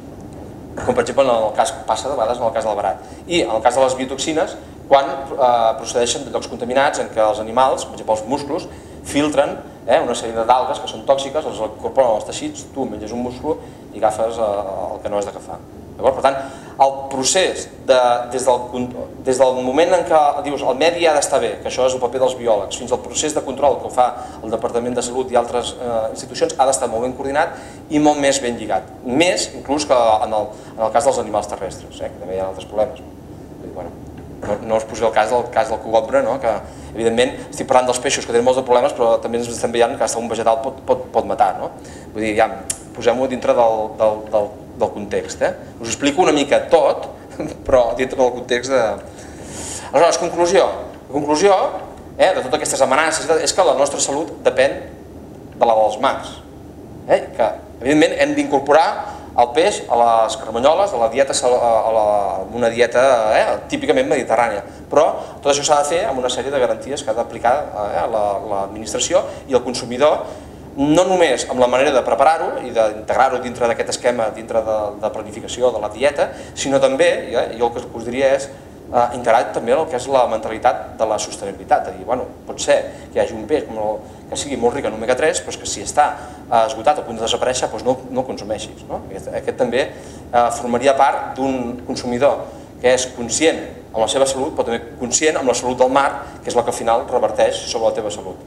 com per exemple en el cas, passa de vegades en el cas del barat. I en el cas de les biotoxines, quan eh, procedeixen de llocs contaminats en què els animals, per exemple els musclos, filtren eh, una sèrie d'algues que són tòxiques, els incorporen als teixits, tu menges un musclo i agafes eh, el que no has d'agafar. Per tant, el procés, de, des, del, des del moment en què dius el medi ha d'estar bé, que això és el paper dels biòlegs, fins al procés de control que ho fa el Departament de Salut i altres eh, institucions, ha d'estar molt ben coordinat i molt més ben lligat. Més, inclús, que en el, en el cas dels animals terrestres, eh, que també hi ha altres problemes. Bueno, no, no us posaré el cas del, cas del cogobre, no? Que evidentment estic parlant dels peixos que tenen molts de problemes, però també ens estem veient que un vegetal pot, pot, pot matar. No? Vull dir, ja, posem-ho dintre del, del, del, del context. Eh? Us explico una mica tot, però dintre del context de... Aleshores, conclusió. La conclusió eh, de totes aquestes amenaces és que la nostra salut depèn de la dels mars. Eh? Que, evidentment, hem d'incorporar el peix a les carmanyoles, a la dieta, a la, una dieta eh, típicament mediterrània. Però tot això s'ha de fer amb una sèrie de garanties que ha d'aplicar eh, l'administració i el consumidor, no només amb la manera de preparar-ho i d'integrar-ho dintre d'aquest esquema, dintre de, de planificació de la dieta, sinó també, eh, jo el que us diria és eh, integrar també el que és la mentalitat de la sostenibilitat, de dir, bueno, pot ser que hi hagi un peix com el, que sigui molt ric en omega tres, però que si està eh, esgotat a punt de desaparèixer, doncs no, no el consumeixis. No? Aquest, aquest també eh, formaria part d'un consumidor que és conscient amb la seva salut, però també conscient amb la salut del mar, que és la que al final reverteix sobre la teva salut.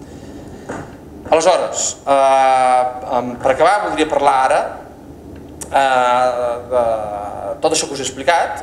Aleshores, eh, per acabar, voldria parlar ara eh, de tot això que us he explicat.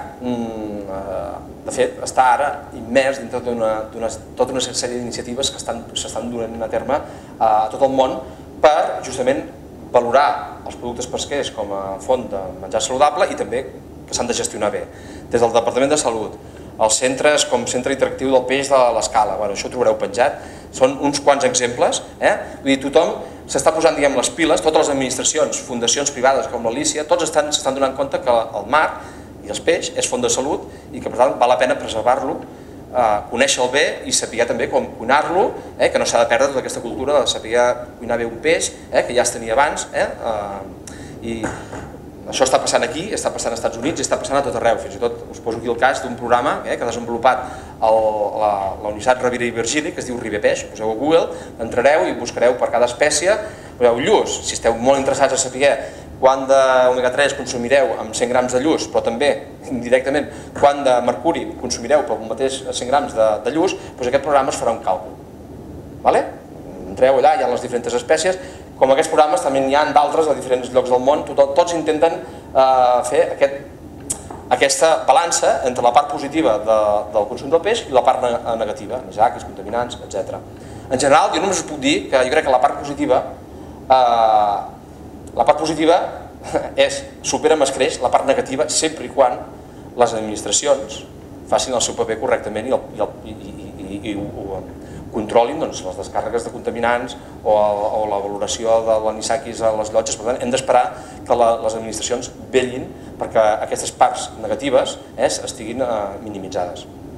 De fet, està ara immers dintre d'una tota una sèrie d'iniciatives que s'estan donant a terme a tot el món per justament valorar els productes pesquers com a font de menjar saludable i també que s'han de gestionar bé. Des del Departament de Salut, els centres com Centre Interactiu del Peix de l'Escala, bueno, això ho trobareu penjat, són uns quants exemples. Eh? Vull dir, tothom s'està posant diguem, les piles, totes les administracions, fundacions privades com l'Alícia, tots s'estan donant compte que el mar i els peix és font de salut i que per tant val la pena preservar-lo, eh, conèixer-lo bé i saber també com cuinar-lo, eh, que no s'ha de perdre tota aquesta cultura de saber cuinar bé un peix, eh, que ja es tenia abans, eh, eh, i això està passant aquí, està passant als Estats Units i està passant a tot arreu. Fins i tot us poso aquí el cas d'un programa eh, que ha desenvolupat el, la, la Universitat Rovira i Virgili, que es diu Ribepeix. Poseu a Google, entrareu i buscareu per cada espècie, poseu lluç, si esteu molt interessats a saber quant d'omega tres consumireu amb cent grams de lluç, però també indirectament quant de mercuri consumireu pel mateix cent grams de, de lluç, doncs aquest programa es farà un càlcul. Vale? Entreu allà, hi ha les diferents espècies. Com aquests programes també n'hi ha d'altres a diferents llocs del món, tot, tots intenten eh, fer aquest, aquesta balança entre la part positiva de, del consum del peix i la part negativa, anisakis, contaminants, etcètera. En general, jo només us puc dir que jo crec que la part positiva, eh, la part positiva és, supera amb escreix la part negativa sempre i quan les administracions facin el seu paper correctament i, el, i, i, i, i, i ho controlin doncs, les descàrregues de contaminants o, o la valoració de l'anisakis a les llotges. Per tant, hem d'esperar que la, les administracions vetllin perquè aquestes parts negatives eh, estiguin eh, minimitzades.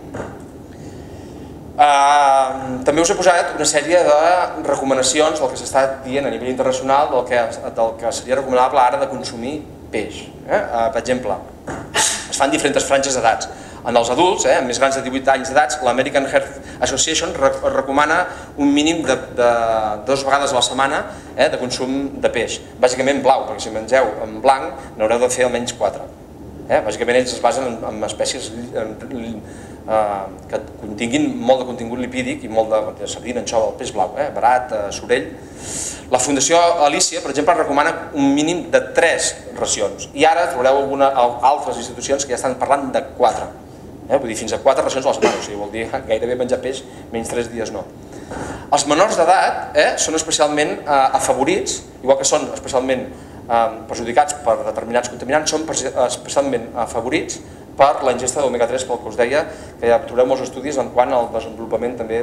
Uh, també us he posat una sèrie de recomanacions del que s'està dient a nivell internacional del que, del que seria recomanable ara de consumir peix. Eh? Uh, per exemple, es fan diferents franges d'edats. En els adults, eh, amb més grans de divuit anys d'edats, l'American Heart Association recomana un mínim de, de dues vegades a la setmana eh, de consum de peix. Bàsicament blau, perquè si mengeu en blanc n'haureu de fer almenys quatre. Eh? Bàsicament ells es basen en, en espècies en, que continguin molt de contingut lipídic i molt de sardina, anxova, el peix blau, verat, sorell. La Fundació Alícia, per exemple, recomana un mínim de tres racions i ara trobareu altres institucions que ja estan parlant de quatre. Vull dir, fins a quatre racions a la setmana, o sigui, vol dir gairebé menjar peix menys tres dies no. Els menors d'edat són especialment afavorits, igual que són especialment perjudicats per determinats contaminants, són especialment afavorits per la ingesta d'omega tres, pel que us deia, que ja trobareu molts estudis en quant al desenvolupament també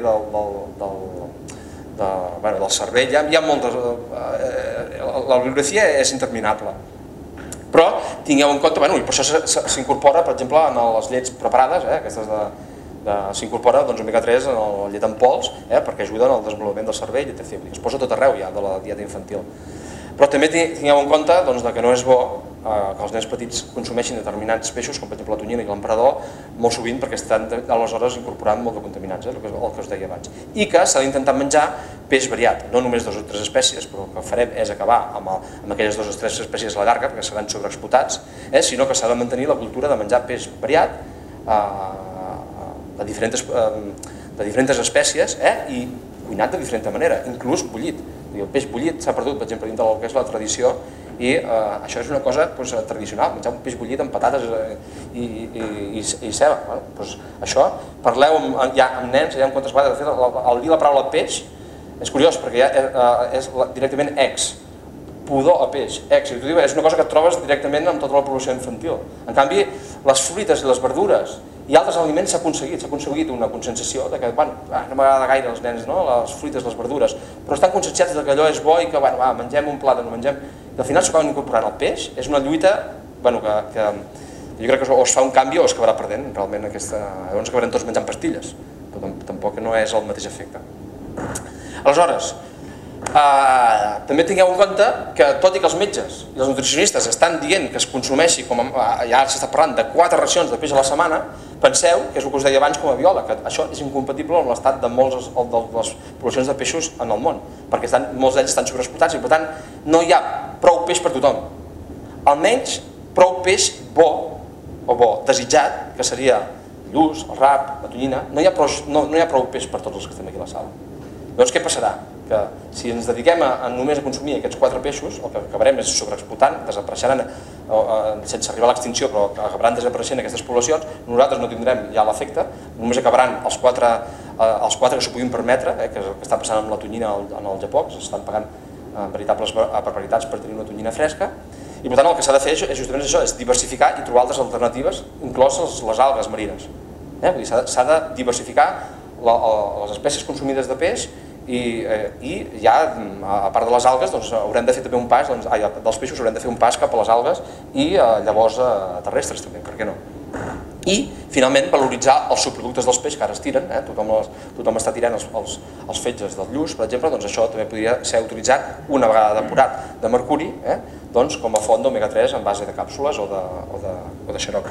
del cervell. Hi ha moltes... La bibliografia és interminable. Però tingueu en compte, i per això s'incorpora, per exemple, en les llets preparades, aquestes s'incorpora omega tres en la llet en pols, perquè ajuden al desenvolupament del cervell, etcètera. Es posa tot arreu ja de la dieta infantil. Però també tingueu en compte que no és bo que els nens petits consumeixin determinats peixos, com per exemple la tonyina i l'emperador, molt sovint perquè estan aleshores incorporant molt de contaminants, el que us deia abans. I que s'ha d'intentar menjar peix variat, no només dues o tres espècies, però el que farem és acabar amb aquelles dues o tres espècies a la llarga, perquè seran sobreexplotats, sinó que s'ha de mantenir la cultura de menjar peix variat de diferents espècies i cuinat de diferent manera, inclús bullit. El peix bullit s'ha perdut, per exemple, dintre del que és la tradició i això és una cosa tradicional, menjar un peix bullit amb patates i ceba. Això, parleu ja amb nens, ja amb quantes vegades, de fet, al dir la paraula peix és curiós perquè és directament ex, pudor a peix, ex, és una cosa que et trobes directament amb tota la població infantil. En canvi, les fruites i les verdures i altres aliments s'ha aconseguit, s'ha aconseguit una consensació de que, bueno, no m'agrada gaire als nens, les fruites, les verdures, però estan conscienciats que allò és bo i que, bueno, va, mengem un plat, no mengem... I al final s'ho acaben incorporant al peix, és una lluita, bueno, que jo crec que o es fa un canvi o es acabarà perdent, realment, aquesta... Llavors acabarem tots menjant pastilles, però tampoc no és el mateix efecte. Aleshores, també tingueu en compte que tot i que els metges i els nutricionistes estan dient que es consumeixi, com ja s'està parlant, de quatre racions de peix a la setmana, penseu, que és el que us deia abans com a biòleg, que això és incompatible amb l'estat de moltes de les poblacions de peixos en el món, perquè molts d'ells estan sobreexplotats i per tant no hi ha prou peix per tothom. Almenys prou peix bo, o bo, desitjat, que seria el lluç, el rap, la tonyina, no hi ha prou peix per tots els que estem aquí a la sala. Llavors què passarà? Que si ens dediquem a només a consumir aquests quatre peixos, el que acabarem és sobreexplotant, desapareixeran sense arribar a l'extinció, però acabaran desapareixent aquestes poblacions, nosaltres no tindrem ja l'efecte, només acabaran els quatre que s'ho puguin permetre, que és el que està passant amb la tonyina en el Japó, que s'estan pagant veritables barbaritats per tenir una tonyina fresca, i per tant el que s'ha de fer és justament això, és diversificar i trobar altres alternatives, incloses les algues marines. S'ha de diversificar les espècies consumides de peix i ja, a part de les algues, haurem de fer també un pas, dels peixos haurem de fer un pas cap a les algues i llavors terrestres també, per què no? I, finalment, valoritzar els subproductes dels peixos que ara es tiren, tothom està tirant els fetges del lluç, per exemple, doncs això també podria ser utilitzat una vegada depurat de mercuri com a font d'omega tres en base de càpsules o de xarop.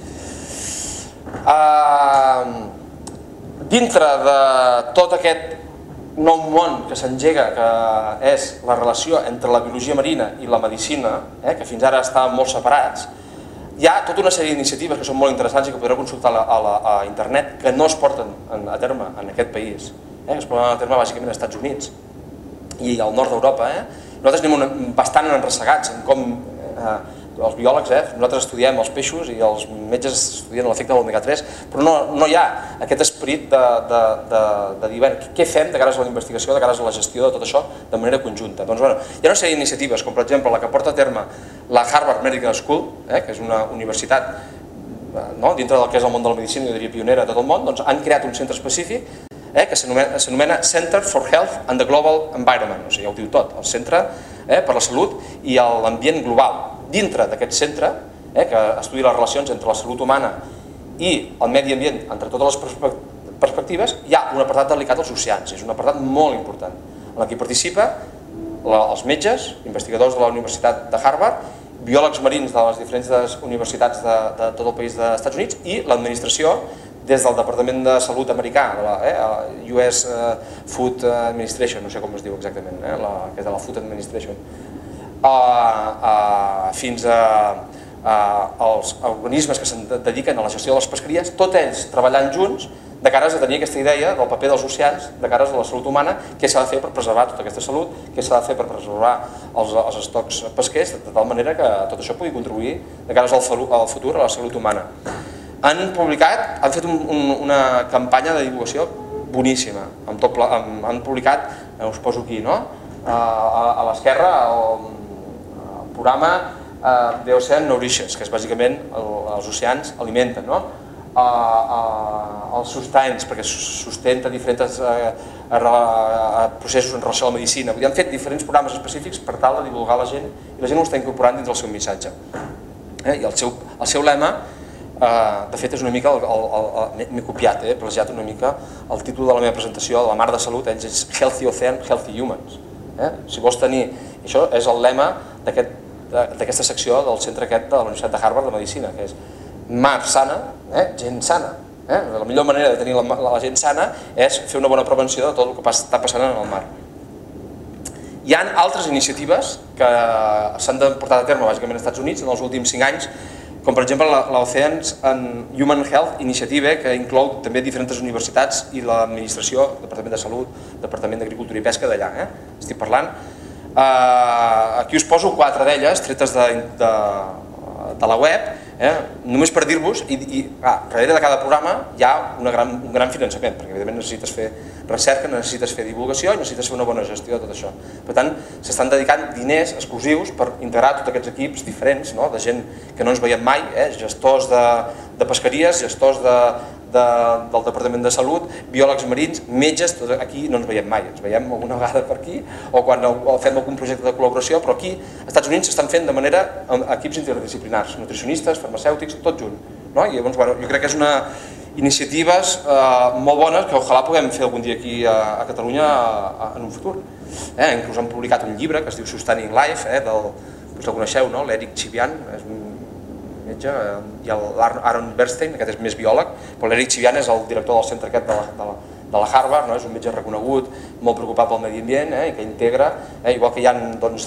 Dintre de tot aquest nou món que s'engega, que és la relació entre la biologia marina i la medicina, que fins ara estaven molt separats, hi ha tota una sèrie d'iniciatives que són molt interessants i que podreu consultar a internet que no es porten a terme en aquest país, que es porten a terme bàsicament als Estats Units i al nord d'Europa. Nosaltres anem bastant enressegats en com els biòlegs, nosaltres estudiem els peixos i els metges estudien l'efecte de l'omega tres, però no hi ha aquest esperit de dir què fem de cares a la investigació, de cares a la gestió de tot això de manera conjunta. Doncs hi ha una sèrie d'iniciatives, com per exemple la que porta a terme la Harvard Medical School, que és una universitat dintre del que és el món de la medicina, jo diria pionera a tot el món, doncs han creat un centre específic que s'anomena Center for Health and the Global Environment, o sigui, ja ho diu tot, el centre per la salut i l'ambient global. Dintre d'aquest centre, que estudia les relacions entre la salut humana i el medi ambient entre totes les perspectives, hi ha un apartat dedicat als oceans, és un apartat molt important, en què participa els metges, investigadors de la Universitat de Harvard, biòlegs marins de les diferents universitats de tot el país dels Estats Units i l'administració des del Departament de Salut americà, U S Food Administration, no sé com es diu exactament, que és de la Food Administration, fins a els organismes que se'n dediquen a la gestió de les pesqueries, tots ells treballant junts de cares a tenir aquesta idea del paper dels oceans, de cares a la salut humana, què s'ha de fer per preservar tota aquesta salut, què s'ha de fer per preservar els, els estocs pesquers, de tal manera que tot això pugui contribuir de cares al, al futur a la salut humana. Han publicat, han fet un, un, una campanya de divulgació boníssima, amb tot, amb, han publicat, us poso aquí, no? a, a, a l'esquerra el, el programa uh, The Ocean Nourishes, que és bàsicament el, els oceans alimenten, no? A, a, els sustains, perquè sustenta diferents a, a, a processos en relació a la medicina. Han fet diferents programes específics per tal de divulgar la gent i la gent ho està incorporant dins del seu missatge. Eh? I el seu, el seu lema, eh, de fet, és una mica, m'he copiat, eh, plagiat una mica el títol de la meva presentació, de la Mar de Salut, ells és Healthy Ocean, Healthy Humans. Eh? Si vols tenir, això és el lema d'aquesta secció del centre aquest de la Universitat de Harvard de Medicina, que és mar sana, eh? gent sana. Eh? La millor manera de tenir la, la, la gent sana és fer una bona prevenció de tot el que pas, està passant en el mar. Hi ha altres iniciatives que s'han de portar a terme bàsicament als Estats Units en els últims cinc anys, com per exemple l'Oceans and Human Health Initiative, que inclou també diferents universitats i l'administració, Departament de Salut, Departament d'Agricultura i Pesca d'allà. Eh? Estic parlant. Uh, aquí us poso quatre d'elles, tretes de, de, de la web, eh? només per dir-vos, i, i ah, darrere de cada programa hi ha una gran, un gran finançament, perquè evidentment necessites fer recerca, necessites fer divulgació i necessites fer una bona gestió de tot això. Per tant, s'estan dedicant diners exclusius per integrar tots aquests equips diferents, no? De gent que no ens veiem mai, eh? gestors de, de pesqueries, gestors de, de, del Departament de Salut, biòlegs marins, metges, tot aquí no ens veiem mai, ens veiem alguna vegada per aquí o quan fem algun projecte de col·laboració, però aquí als Estats Units s'estan fent de manera amb equips interdisciplinars, nutricionistes, farmacèutics, tot junt. No? I llavors, bueno, jo crec que és una iniciatives eh, molt bones que ojalà puguem fer algun dia aquí a, a Catalunya a, a, en un futur. Eh? Inclús han publicat un llibre que es diu Sustaining Life, eh, del, doncs el coneixeu, no? L'Eric Chivian, és un metge, eh, i l'Aaron Bernstein, aquest és més biòleg, però l'Eric Chivian és el director del centre aquest de la, de la, de la Harvard, no? És un metge reconegut, molt preocupat pel medi ambient, eh, i que integra, eh, igual que hi ha doncs,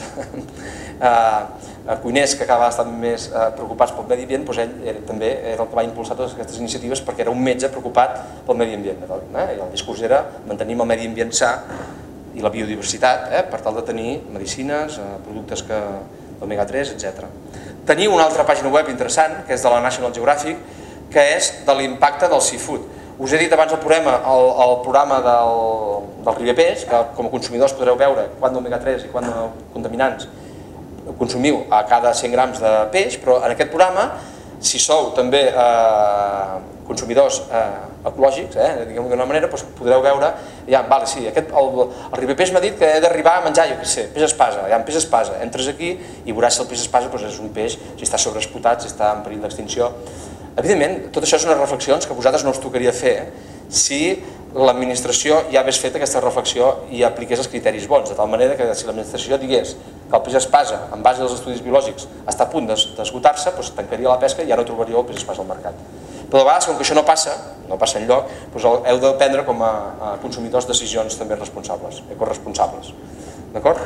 eh, cuiners que acaba estant més eh, preocupats pel medi ambient, doncs ell era, també era el que va impulsar totes aquestes iniciatives perquè era un metge preocupat pel medi ambient. Eh? I el discurs era mantenir el medi ambient sa i la biodiversitat eh? per tal de tenir medicines, eh, productes que omega tres, etcètera. Teniu una altra pàgina web interessant, que és de la National Geographic, que és de l'impacte del seafood. Us he dit abans el programa, el, el programa del, del Ribepeix, que com a consumidors podreu veure quant d'omega tres i quant de contaminants consumiu a cada cent grams de peix, però en aquest programa, si sou també eh, consumidors eh, ecològics, eh, diguem-ho d'una manera, doncs podreu veure, ja, vale, sí, aquest, el, el Ribepeix m'ha dit que he d'arribar a menjar, jo què sé, peix espasa, ja, peix espasa, entres aquí i veuràs si el peix espasa doncs és un peix, si està sobreexplotat, si està en perill d'extinció. Evidentment, tot això són unes reflexions que a vosaltres no us tocaria fer si l'administració ja hagués fet aquesta reflexió i apliqués els criteris bons, de tal manera que si l'administració digués que el peix espasa, en base als estudis biològics, està a punt d'esgotar-se, doncs tancaria la pesca i ja no trobaríeu el peix espasa al mercat. Però de vegades, com que això no passa, no passa enlloc, doncs heu de prendre com a, a consumidors decisions també responsables, ecoresponsables. D'acord?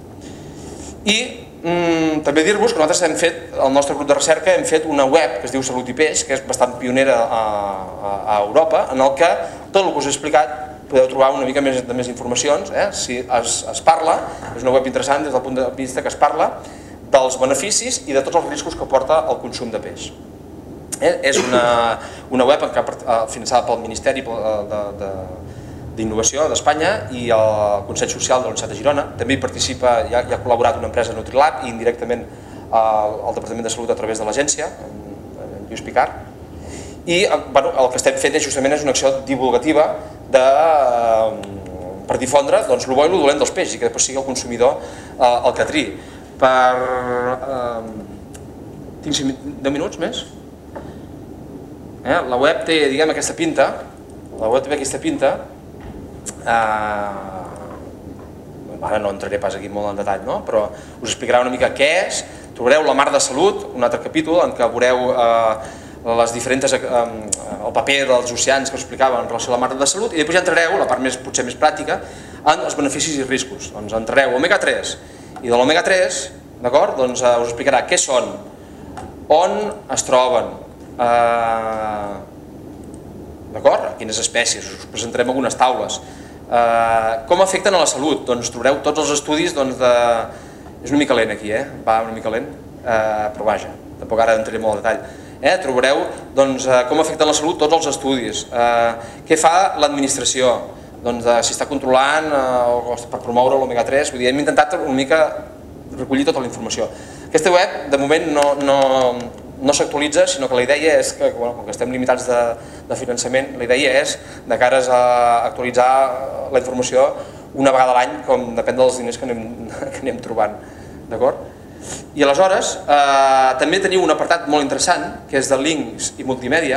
I mm, també dir-vos que nosaltres hem fet, el nostre grup de recerca, hem fet una web que es diu Salut i Peix, que és bastant pionera a, a, a Europa, en el que tot el que us he explicat podeu trobar una mica més de més informacions, eh? Si es, es parla, és una web interessant des del punt de vista que es parla dels beneficis i de tots els riscos que porta el consum de peix. Eh? És una, una web que, finançada pel Ministeri d'Innovació d'Espanya i el Consell Social de la Universitat de Girona. També hi participa, hi ha, hi ha col·laborat una empresa Nutrilab i indirectament el, el Departament de Salut a través de l'agència, en Lluís Picard. I bueno, el que estem fent és, justament és una acció divulgativa de, eh, per difondre doncs, el bo i el dolent dels peixos i que després sigui el consumidor eh, el que triï. Per... Eh, tinc deu minuts més? Eh, la web té, diguem, aquesta pinta, la web té aquesta pinta, eh, ara no entraré pas aquí molt en detall, no? Però us explicarà una mica què és, trobareu la Mar de Salut, un altre capítol en què veureu eh, les diferents, eh, el paper dels oceans que us explicava en relació a la Mar de Salut, i després ja entrareu, la part més, potser més pràctica, en els beneficis i riscos. Doncs entrareu omega tres, i de l'omega tres, d'acord, doncs us explicarà què són on es troben, d'acord? Quines espècies, us presentarem algunes taules. Com afecten a la salut? Doncs trobareu tots els estudis de... És una mica lent aquí, eh? Va una mica lent, però vaja, tampoc ara entraré molt al detall. Trobareu com afecten la salut tots els estudis. Què fa l'administració? Si està controlant per promoure l'omega tres, vull dir, hem intentat una mica recollir tota la informació. Aquesta web, de moment, no s'actualitza, sinó que la idea és que, com que estem limitats de finançament, la idea és de cares a actualitzar la informació una vegada a l'any, com depèn dels diners que anem trobant, d'acord? I aleshores també teniu un apartat molt interessant, que és de links i multimèdia,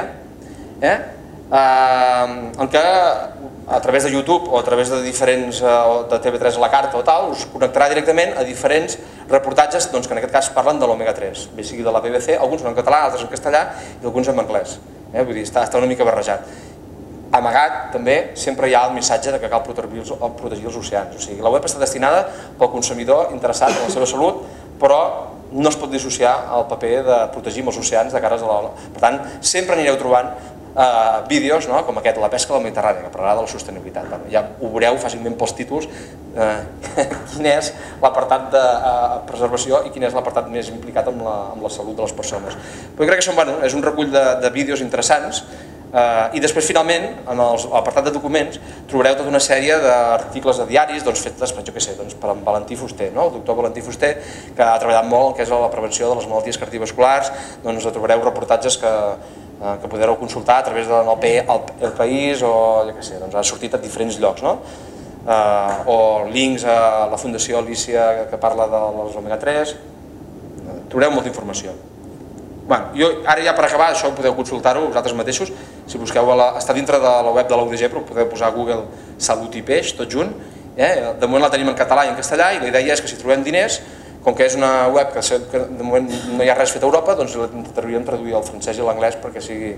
en què a través de YouTube o a través de diferents, de T V tres a la carta o tal, us connectarà directament a diferents reportatges que en aquest cas parlen de l'omega tres, bé sigui de la B B C, alguns són en català, altres en castellà i alguns en anglès, vull dir, està una mica barrejat. Amagat, també, sempre hi ha el missatge que cal protegir els oceans, o sigui, la web està destinada pel consumidor interessat en la seva salut, però no es pot dissociar el paper de protegir els oceans de cares a la... Per tant, sempre anireu trobant vídeos com aquest, la pesca del Mediterrani, que parlarà de la sostenibilitat. Ja ho veureu fàcilment pels títols quin és l'apartat de preservació i quin és l'apartat més implicat amb la salut de les persones. Però jo crec que és un recull de vídeos interessants i després finalment en l'apartat de documents trobareu tota una sèrie d'articles de diaris fets per en Valentí Fuster, el doctor Valentí Fuster, que ha treballat molt en el que és la prevenció de les malalties cardiovasculars. Trobareu reportatges que que podreu consultar a través del El País o ja què sé, ha sortit a diferents llocs, o links a la Fundació Alícia que parla de les omega tres, trobareu molta informació. Ara ja per acabar, això podeu consultar-ho vosaltres mateixos, si busqueu, està dintre de la web de l'A U D G, però podeu posar a Google Salut i Peix, tot junt, de moment la tenim en català i en castellà i la idea és que si trobem diners, com que és una web que de moment no hi ha res fet a Europa, doncs intentaríem traduir el francès i l'anglès perquè sigui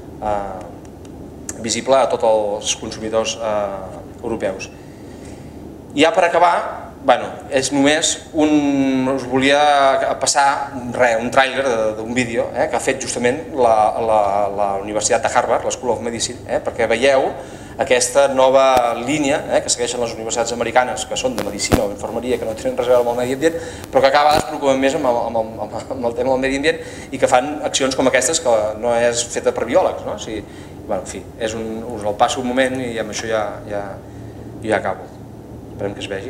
visible a tots els consumidors europeus. I ja per acabar, és només un... us volia passar un tràiler d'un vídeo que ha fet justament la Universitat de Harvard, la School of Medicine, perquè veieu aquesta nova línia que segueixen les universitats americanes, que són de medicina o infermeria, que no tenen res a veure amb el medi ambient, però que cada vegada es preocupen més amb el tema del medi ambient i que fan accions com aquestes, que no és feta per biòlegs. En fi, us el passo un moment i amb això ja acabo. Esperem que es vegi.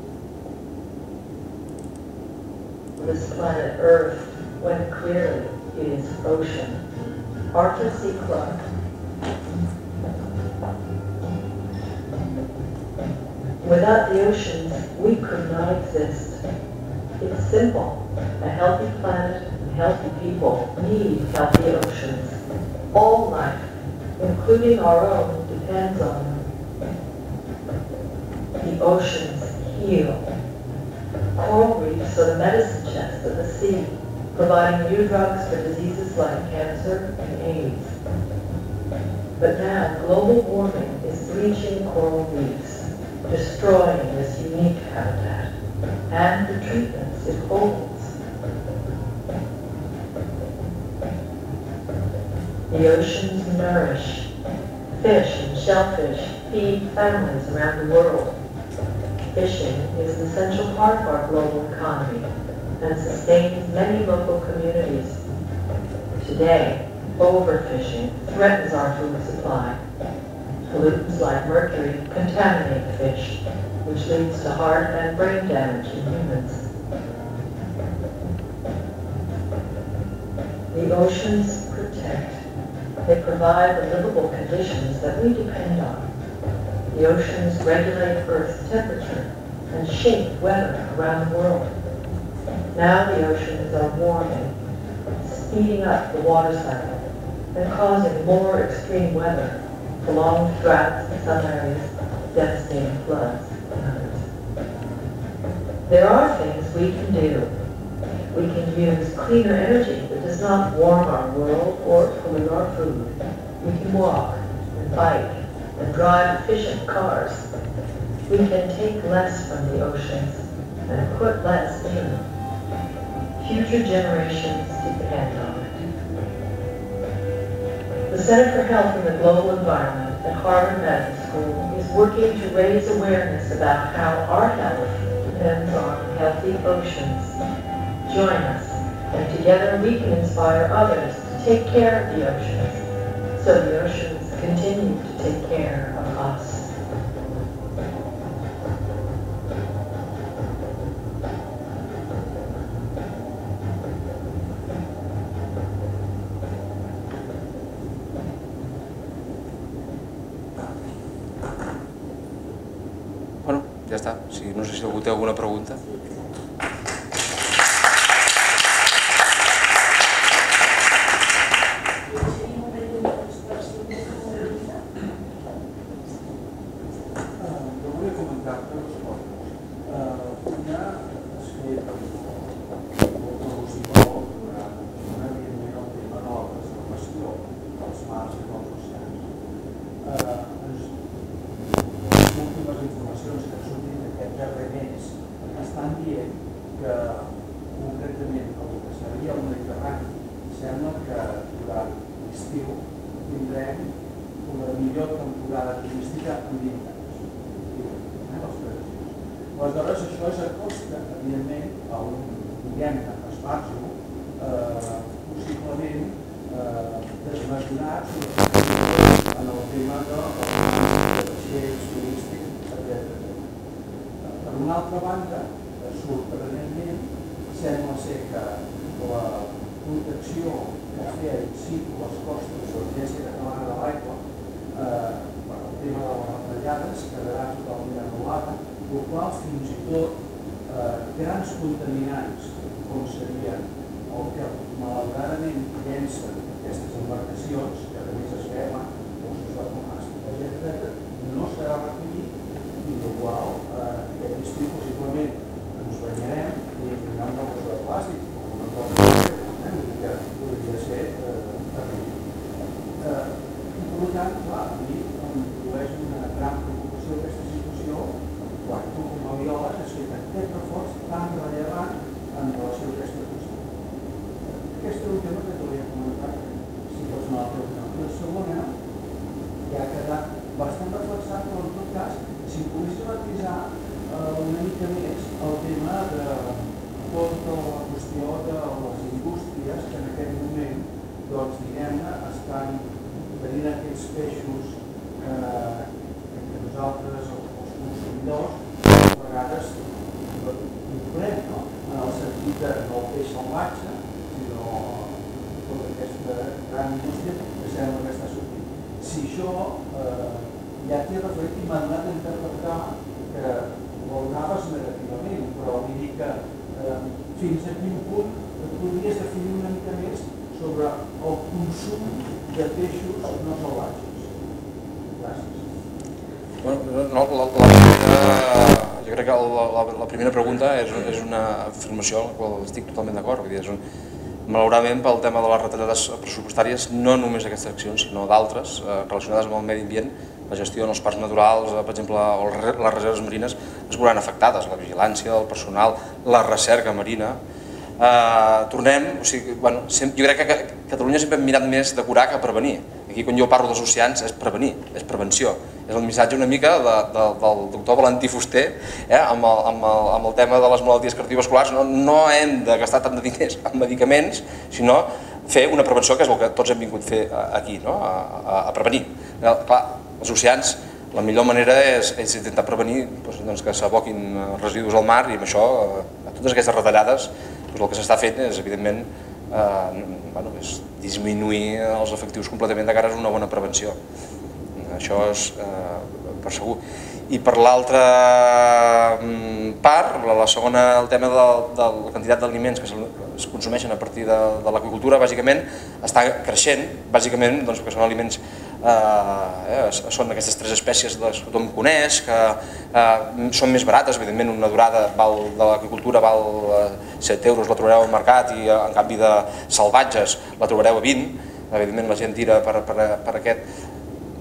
This planet Earth, when clearly it is ocean. Arthur C. Clarke. Without the oceans, we could not exist. It's simple. A healthy planet and healthy people need healthy oceans. All life, including our own, depends on them. The oceans heal. Coral reefs are the medicine chest of the sea, providing new drugs for diseases like cancer and AIDS. But now, global warming is bleaching coral reefs, destroying this unique habitat and the treatments it holds. The oceans nourish. Fish and shellfish feed families around the world. Fishing is an essential part of our global economy and sustains many local communities. Today, overfishing threatens our food supply. Pollutants like mercury contaminate fish, which leads to heart and brain damage in humans. The oceans protect. They provide the livable conditions that we depend on. The oceans regulate Earth's temperature and shape weather around the world. Now the oceans are warming, speeding up the water cycle and causing more extreme weather, prolonged droughts in some areas, devastating floods in others. There are things we can do. We can use cleaner energy that does not warm our world or pollute our food. We can walk and bike and drive efficient cars. We can take less from the oceans and put less in. Future generations depend on it. The Center for Health and the Global Environment at Harvard Medical School is working to raise awareness about how our health depends on healthy oceans. Join us, and together we can inspire others to take care of the oceans, so the oceans continue to take care of us. Bueno, ja està. Si, no sé si algú té alguna pregunta. Aleshores, això és acosta, evidentment, a un, diguem-ne, esbarjo, eh, possiblement eh, desmesurat en el tema dels vaixells turístics, etcètera. Per una altra banda, sorprenentment, sembla ser que la protecció que feia in situ les costes de l'Agència Catalana de l'Aigua eh, per al tema de les retallades quedarà totalment anul·lada, el qual fins i tot eh, grans contaminants, com serien el que malauradament llencen aquestes embarcacions, que a més es veuen, gossos de plàstic, etcètera, no serà recollit, i el qual eh, aquest estiu possiblement ens banyarem i tindrem una bossa de plàstic, com una cosa eh, que podria ser eh, terrible. Eh, I per tant, clar, a mi em produeix una gran preocupació aquesta situació quan tu com a biòleg has fet aquest reforç tan rellevant en relació a aquesta qüestió. Aquest és un tema que t'hauria comentat, si pots anar a la teva opinió. La segona ja ha quedat bastant reflexat, però en tot cas, si em pogués matisar eh, una mica més el tema de tota la qüestió de les indústries que en aquest moment, doncs, diguem-ne, estan tenint aquests peixos eh, que nosaltres, els consumidors, a vegades incloem, no? En el sentit de no el peix salvatge, sinó tota aquesta gran indústria que sembla que està sortint. Si això eh, ja t'he referit i m'ha donat a interpretar que ho valoraves negativament, però vull dir que eh, fins a quin punt et podries definir una mica més sobre el consum de peixos no salvatges. Gràcies. Bueno, no, la, la primera, jo crec que la, la, la primera pregunta és, és una afirmació amb la qual estic totalment d'acord. Malauradament, pel tema de les retallades pressupostàries, no només aquestes accions, sinó d'altres eh, relacionades amb el medi ambient, la gestió en els parcs naturals, eh, per exemple, o les reserves marines, es veuran afectades, la vigilància del personal, la recerca marina. Eh, tornem, o sigui, bueno, sempre, jo crec que a Catalunya sempre hem mirat més de curar que prevenir. Aquí, quan jo parlo dels oceans, és prevenir, és prevenció. És el missatge una mica de, de, del doctor Valentí Fuster eh, amb, el, amb, el, amb el tema de les malalties cardiovasculars. No, no hem de gastar tant de diners en medicaments, sinó fer una prevenció, que és el que tots hem vingut a fer aquí, no? a, a, a prevenir. Clar, els oceans, la millor manera és, és intentar prevenir doncs, que s'aboquin residus al mar, i amb això, a totes aquestes retallades, doncs, el que s'està fent és, evidentment, eh, bueno, és disminuir els efectius completament de cara a una bona prevenció. Això és eh, per segur. I per l'altra part, la segona, el tema de, de la quantitat d'aliments que es consumeixen a partir de, de l'aqüicultura, bàsicament està creixent, bàsicament doncs, perquè són aliments, eh, són aquestes tres espècies que tothom coneix, que eh, són més barates, evidentment una durada val, de l'aqüicultura val set euros, la trobareu al mercat, i en canvi de salvatges la trobareu a vint, evidentment la gent tira per, per, per aquest.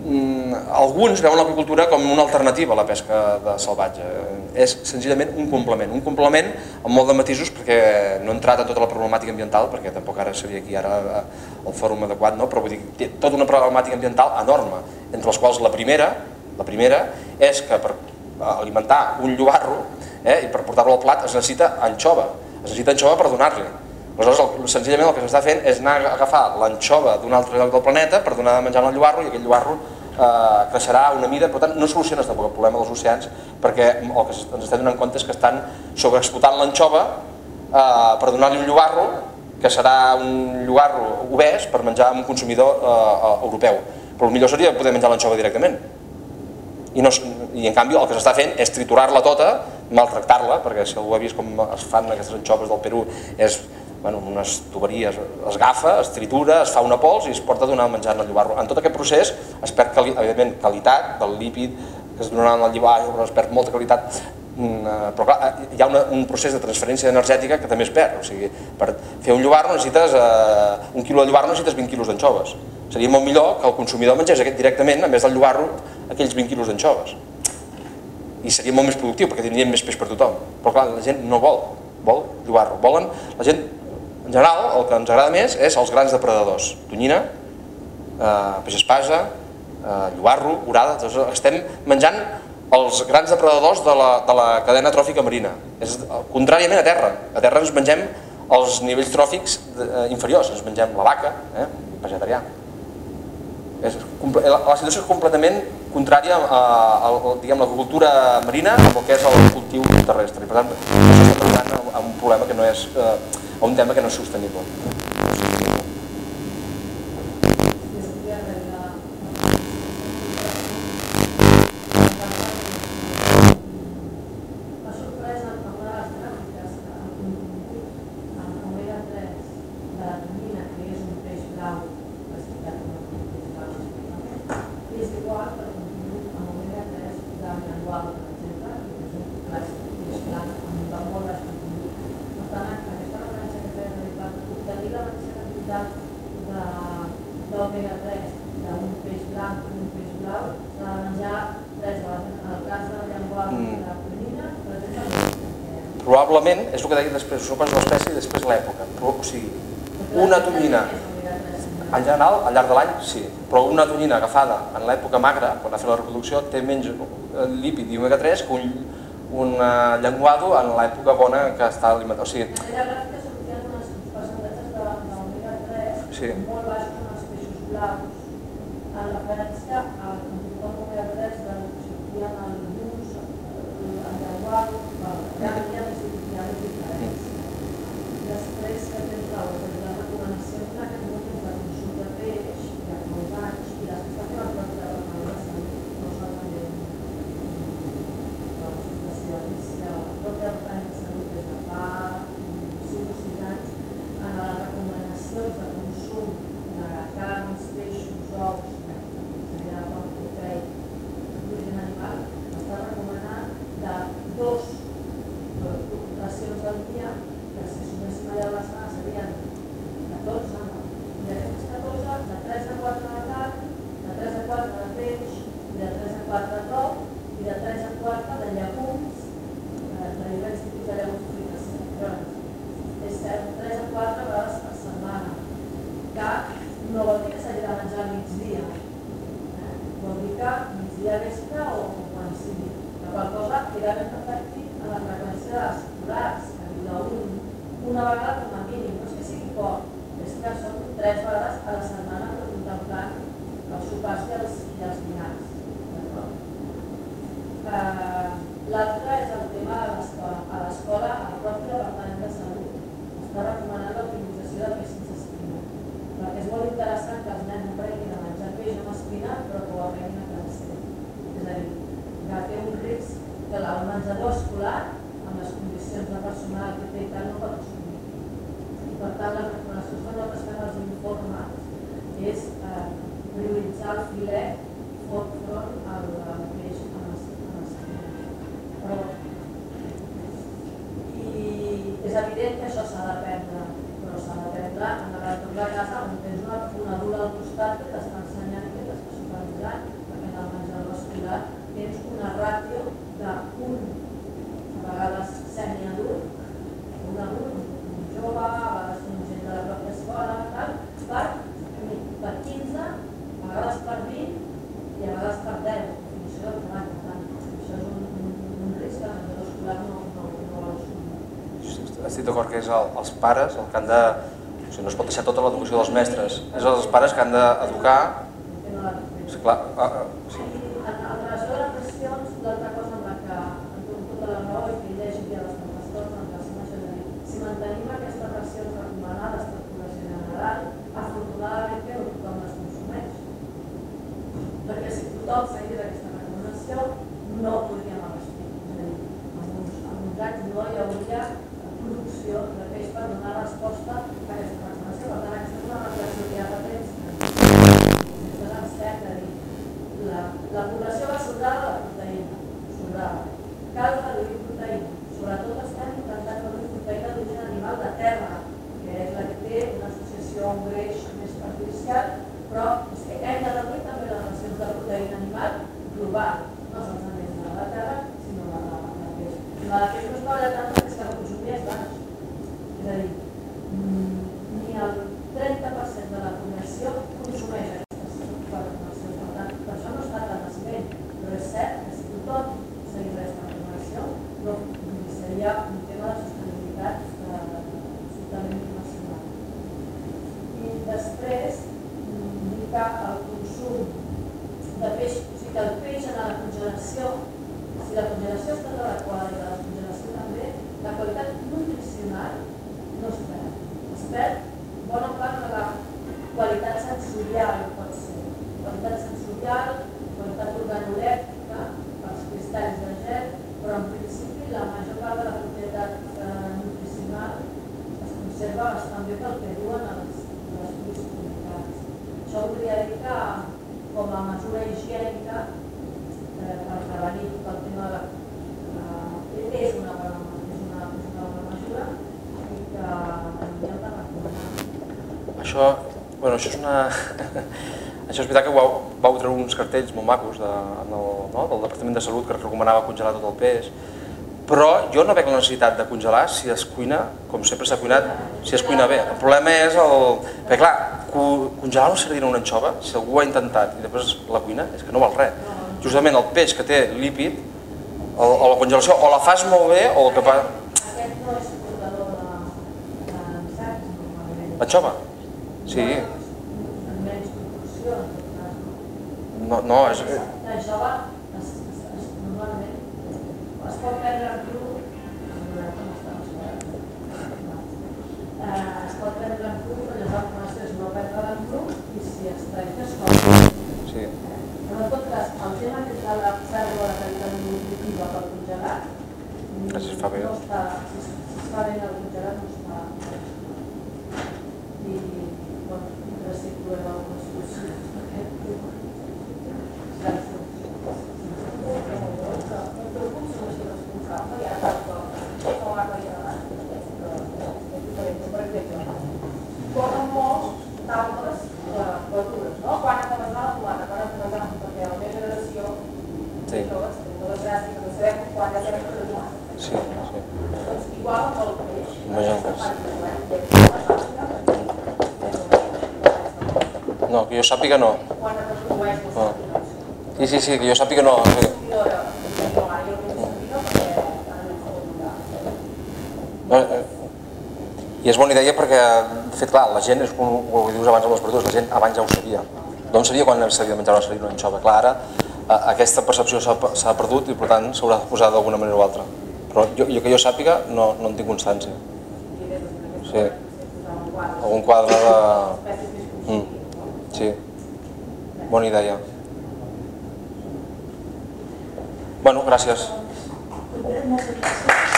alguns veuen l'aqüicultura com una alternativa a la pesca de salvatge. És senzillament un complement, un complement amb molt de matisos, perquè no he entrat en tota la problemàtica ambiental, perquè tampoc ara seria aquí ara el fòrum adequat, no? Però vull dir, té tota una problemàtica ambiental enorme, entre les quals la primera, la primera és que per alimentar un llobarro, eh, i per portar-lo al plat es necessita anxova, es necessita anxova per donar-li. Aleshores, senzillament el que s'està fent és anar a agafar l'anxova d'un altre lloc del planeta per donar de menjar al llobarro, i aquell llobarro eh, creixerà a una mida. Per tant, no soluciones tampoc el problema dels oceans, perquè el que ens estem donant compte és que estan sobreexplotant l'anxova eh, per donar-li un llobarro, que serà un llobarro obès per menjar a un consumidor eh, europeu. Però el millor seria poder menjar l'anxova directament. I, no, I en canvi el que s'està fent és triturar-la tota, maltractar-la, perquè si algú ha vist com es fan aquestes anxoves del Perú, és bueno, unes tuberies, es agafa, es tritura, es fa una pols i es porta a donar menjar al llobarro. En tot aquest procés es perd, evidentment, qualitat del lípid que es donarà al llobarro, es perd molta qualitat, però clar, hi ha una, un procés de transferència energètica que també es perd. O sigui, per fer un llobarro necessites, eh, un quilo de llobarro necessites vint quilos d'anxoves. Seria molt millor que el consumidor mengés aquest directament, a més del llobarro, aquells vint quilos d'anxoves. I seria molt més productiu, perquè tindríem més peix per tothom. Però clar, la gent no vol, vol llobarro. Volen, la gent, en general, el que ens agrada més és els grans depredadors. Tonyina, eh, peix espasa, eh, llobarro, orada, doncs estem menjant els grans depredadors de la, de la cadena tròfica marina. És, contràriament a terra. A terra ens mengem els nivells tròfics eh, inferiors, ens mengem la vaca, eh, vegetarià. És, la situació és completament contrària a, a, a diguem, l'agricultura marina amb el que és el cultiu terrestre. I per tant, això està treballant a un problema que no és, eh, a un tema que no és sostenible. No és sostenible. Probablement, és el que deia després, sopes de l'espècie i després l'època. O sigui, una tonyina, en general, al llarg de l'any, sí, però una tonyina agafada en l'època magra, quan ha fet la reproducció, té menys lípid i omega tres que un, un llenguado en l'època bona que està alimentat. O sigui, la gràfica sortien uns percentatges d'omega tres sí. Molt baixos en els peixos blaus, en referència al contingut d'omega tres que sortien al lluç, al llenguado, ja hi ha les diferències. Després que tens les recomanacions en aquest moment de consum de peix, de molts anys, i després que fem el plat de la salut, no s'ha de dir l'especialista, el plat de la salut des de fa cinc o sis anys, en les recomanacions de consum de carns, peixos, ous, seria el proteic d'origen animal, està recomanant de dos racions del dia, que si suméssim allà a la setmana serien catorze, no? I d'aquestes catorze, de tres a quatre de carn, de tres a quatre de peix, de tres a quatre de tot, i de tres a quatre de llegums, de diferents tipus de llegums frites. És cert, tres a quatre vegades per setmana, que no vol dir que s'hagi de menjar al migdia, vol dir que migdia vespre o quan sigui. La qual cosa queda ben reflectit en la freqüència de les polars, que diu d'un, una vegada com a mínim, no és que sigui poc, és que són tres vegades a la setmana per contemplant els sopars i els, i els dinars. Eh, L'altre és el tema de l'escola. A l'escola, el propi Departament de Salut està recomanant la utilització de peix sense espina, perquè és molt interessant que els nens no prenguin a menjar peix amb espina, però que ho aprenguin a crescer. És a dir, que té un risc que el menjador escolar, amb les condicions de personal que té i tal, no pot assumir. I per tant, les recomanacions que nosaltres fem als informes és eh, prioritzar el filet fort front al, al peix amb espina. Però, i és evident que això s'ha d'aprendre, però s'ha d'aprendre en el retorn de casa on tens una, una dura al costat que t'està ensenyant i que t'està supervisant. estic d'acord que és els pares el que han de... O sigui, no es pot deixar tota l'educació dels mestres, és els pares que han d'educar... Sí, clar, sí. En relació a les qüestions, l'altra cosa amb la que em dono tota la raó i que he llegit ja les professors en relació amb això, és a dir, si mantenim aquestes racions recomanades per població general, afortunadament no tothom les consumeix. Perquè si tothom seguís aquesta recomanació, no podríem abastir. És a dir, en uns anys no hi hauria producció de peix per donar resposta a aquesta recomanació. Per tant, aquesta és una reflexió que hi ha de temps. Això és cert, és a dir, la, la població va sobrada de proteïna, sobrada. Cal reduir proteïna. Sobretot estem intentant reduir proteïna d'origen animal de terra, que és la que té una associació a un greix més perjudicial, però és que hem de reduir també les racions de proteïna animal global, no solament la de terra, sinó la de peix. La de peix no es parla tant perquè és que el consum és baix. És a dir, ni el trenta per cent de la població consumeix aquestes recomanacions. Per tant, per això no es fa tant esment, però és cert que si tothom seguís aquesta recomanació, no seria un tema de sostenibilitat absolutament internacional. I després, dir que el consum de peix, o sigui que el peix en la congelació, si la congelació està adequada i la descongelació també, la qualitat nutricional no es perd. Es perd bona part de la qualitat sensorial, pot ser. Qualitat sensorial, qualitat organolèptica, els cristalls de gel, però en principi la major part de la propietat nutricional es conserva bastant bé pel que diuen els estudis publicats. Això voldria dir que com a mesura higiènica per prevenir tot el tema de la... és una bona mesura i que hauríem de recomanar. Això, bueno, això és una... Això és veritat que vau, vau treure uns cartells molt macos de, del, no, del Departament de Salut que recomanava congelar tot el peix, però jo no veig la necessitat de congelar si es cuina, com sempre s'ha cuinat, si es cuina bé. El problema és el... Perquè clar, congelar una sardina o una anxova, si algú ho ha intentat i després la cuina, és que no val res. Justament el peix que té lípid, o, o la congelació, o la fas molt bé o el que fa... Aquest no és portador de sacs, normalment. L'anxova? Sí. En menys proporció, en tot cas. No, no, és... L'anxova, normalment, es pot perdre en cru, es pot perdre en cru, però les recomanacions no perdre en cru, i si es tracta es pot. Sí. Però en tot cas, el tema que és la pèrdua de qualitat nutritiva per congelar, no està, si es fa bé el congelat, no està. I, bueno, encara si trobem alguna solució a aquest tema. Gràcies. Porten molts d'altres verdures, no? Quan acabes la tomata, quan acabes la perquè la meva generació de joves, de les gràcies, no sabem quan ja sabem per tomata. Sí, sí. Doncs igual amb el peix. No, que jo sàpiga no. Quan es reprodueix la sardina. Sí, sí, sí, que jo sàpiga no. I és bona idea perquè, de fet, clar, la gent, és com ho dius abans amb les verdures, la gent abans ja ho sabia. D'on sabia quan s'havia de menjar una sardina o una anxova? Clar, ara aquesta percepció s'ha perdut i per tant s'haurà de posar d'alguna manera o altra. Però jo, jo que jo sàpiga no, no en tinc constància. Sí. Algun quadre de... Mm. Sí. Bona idea. Bueno, gràcies.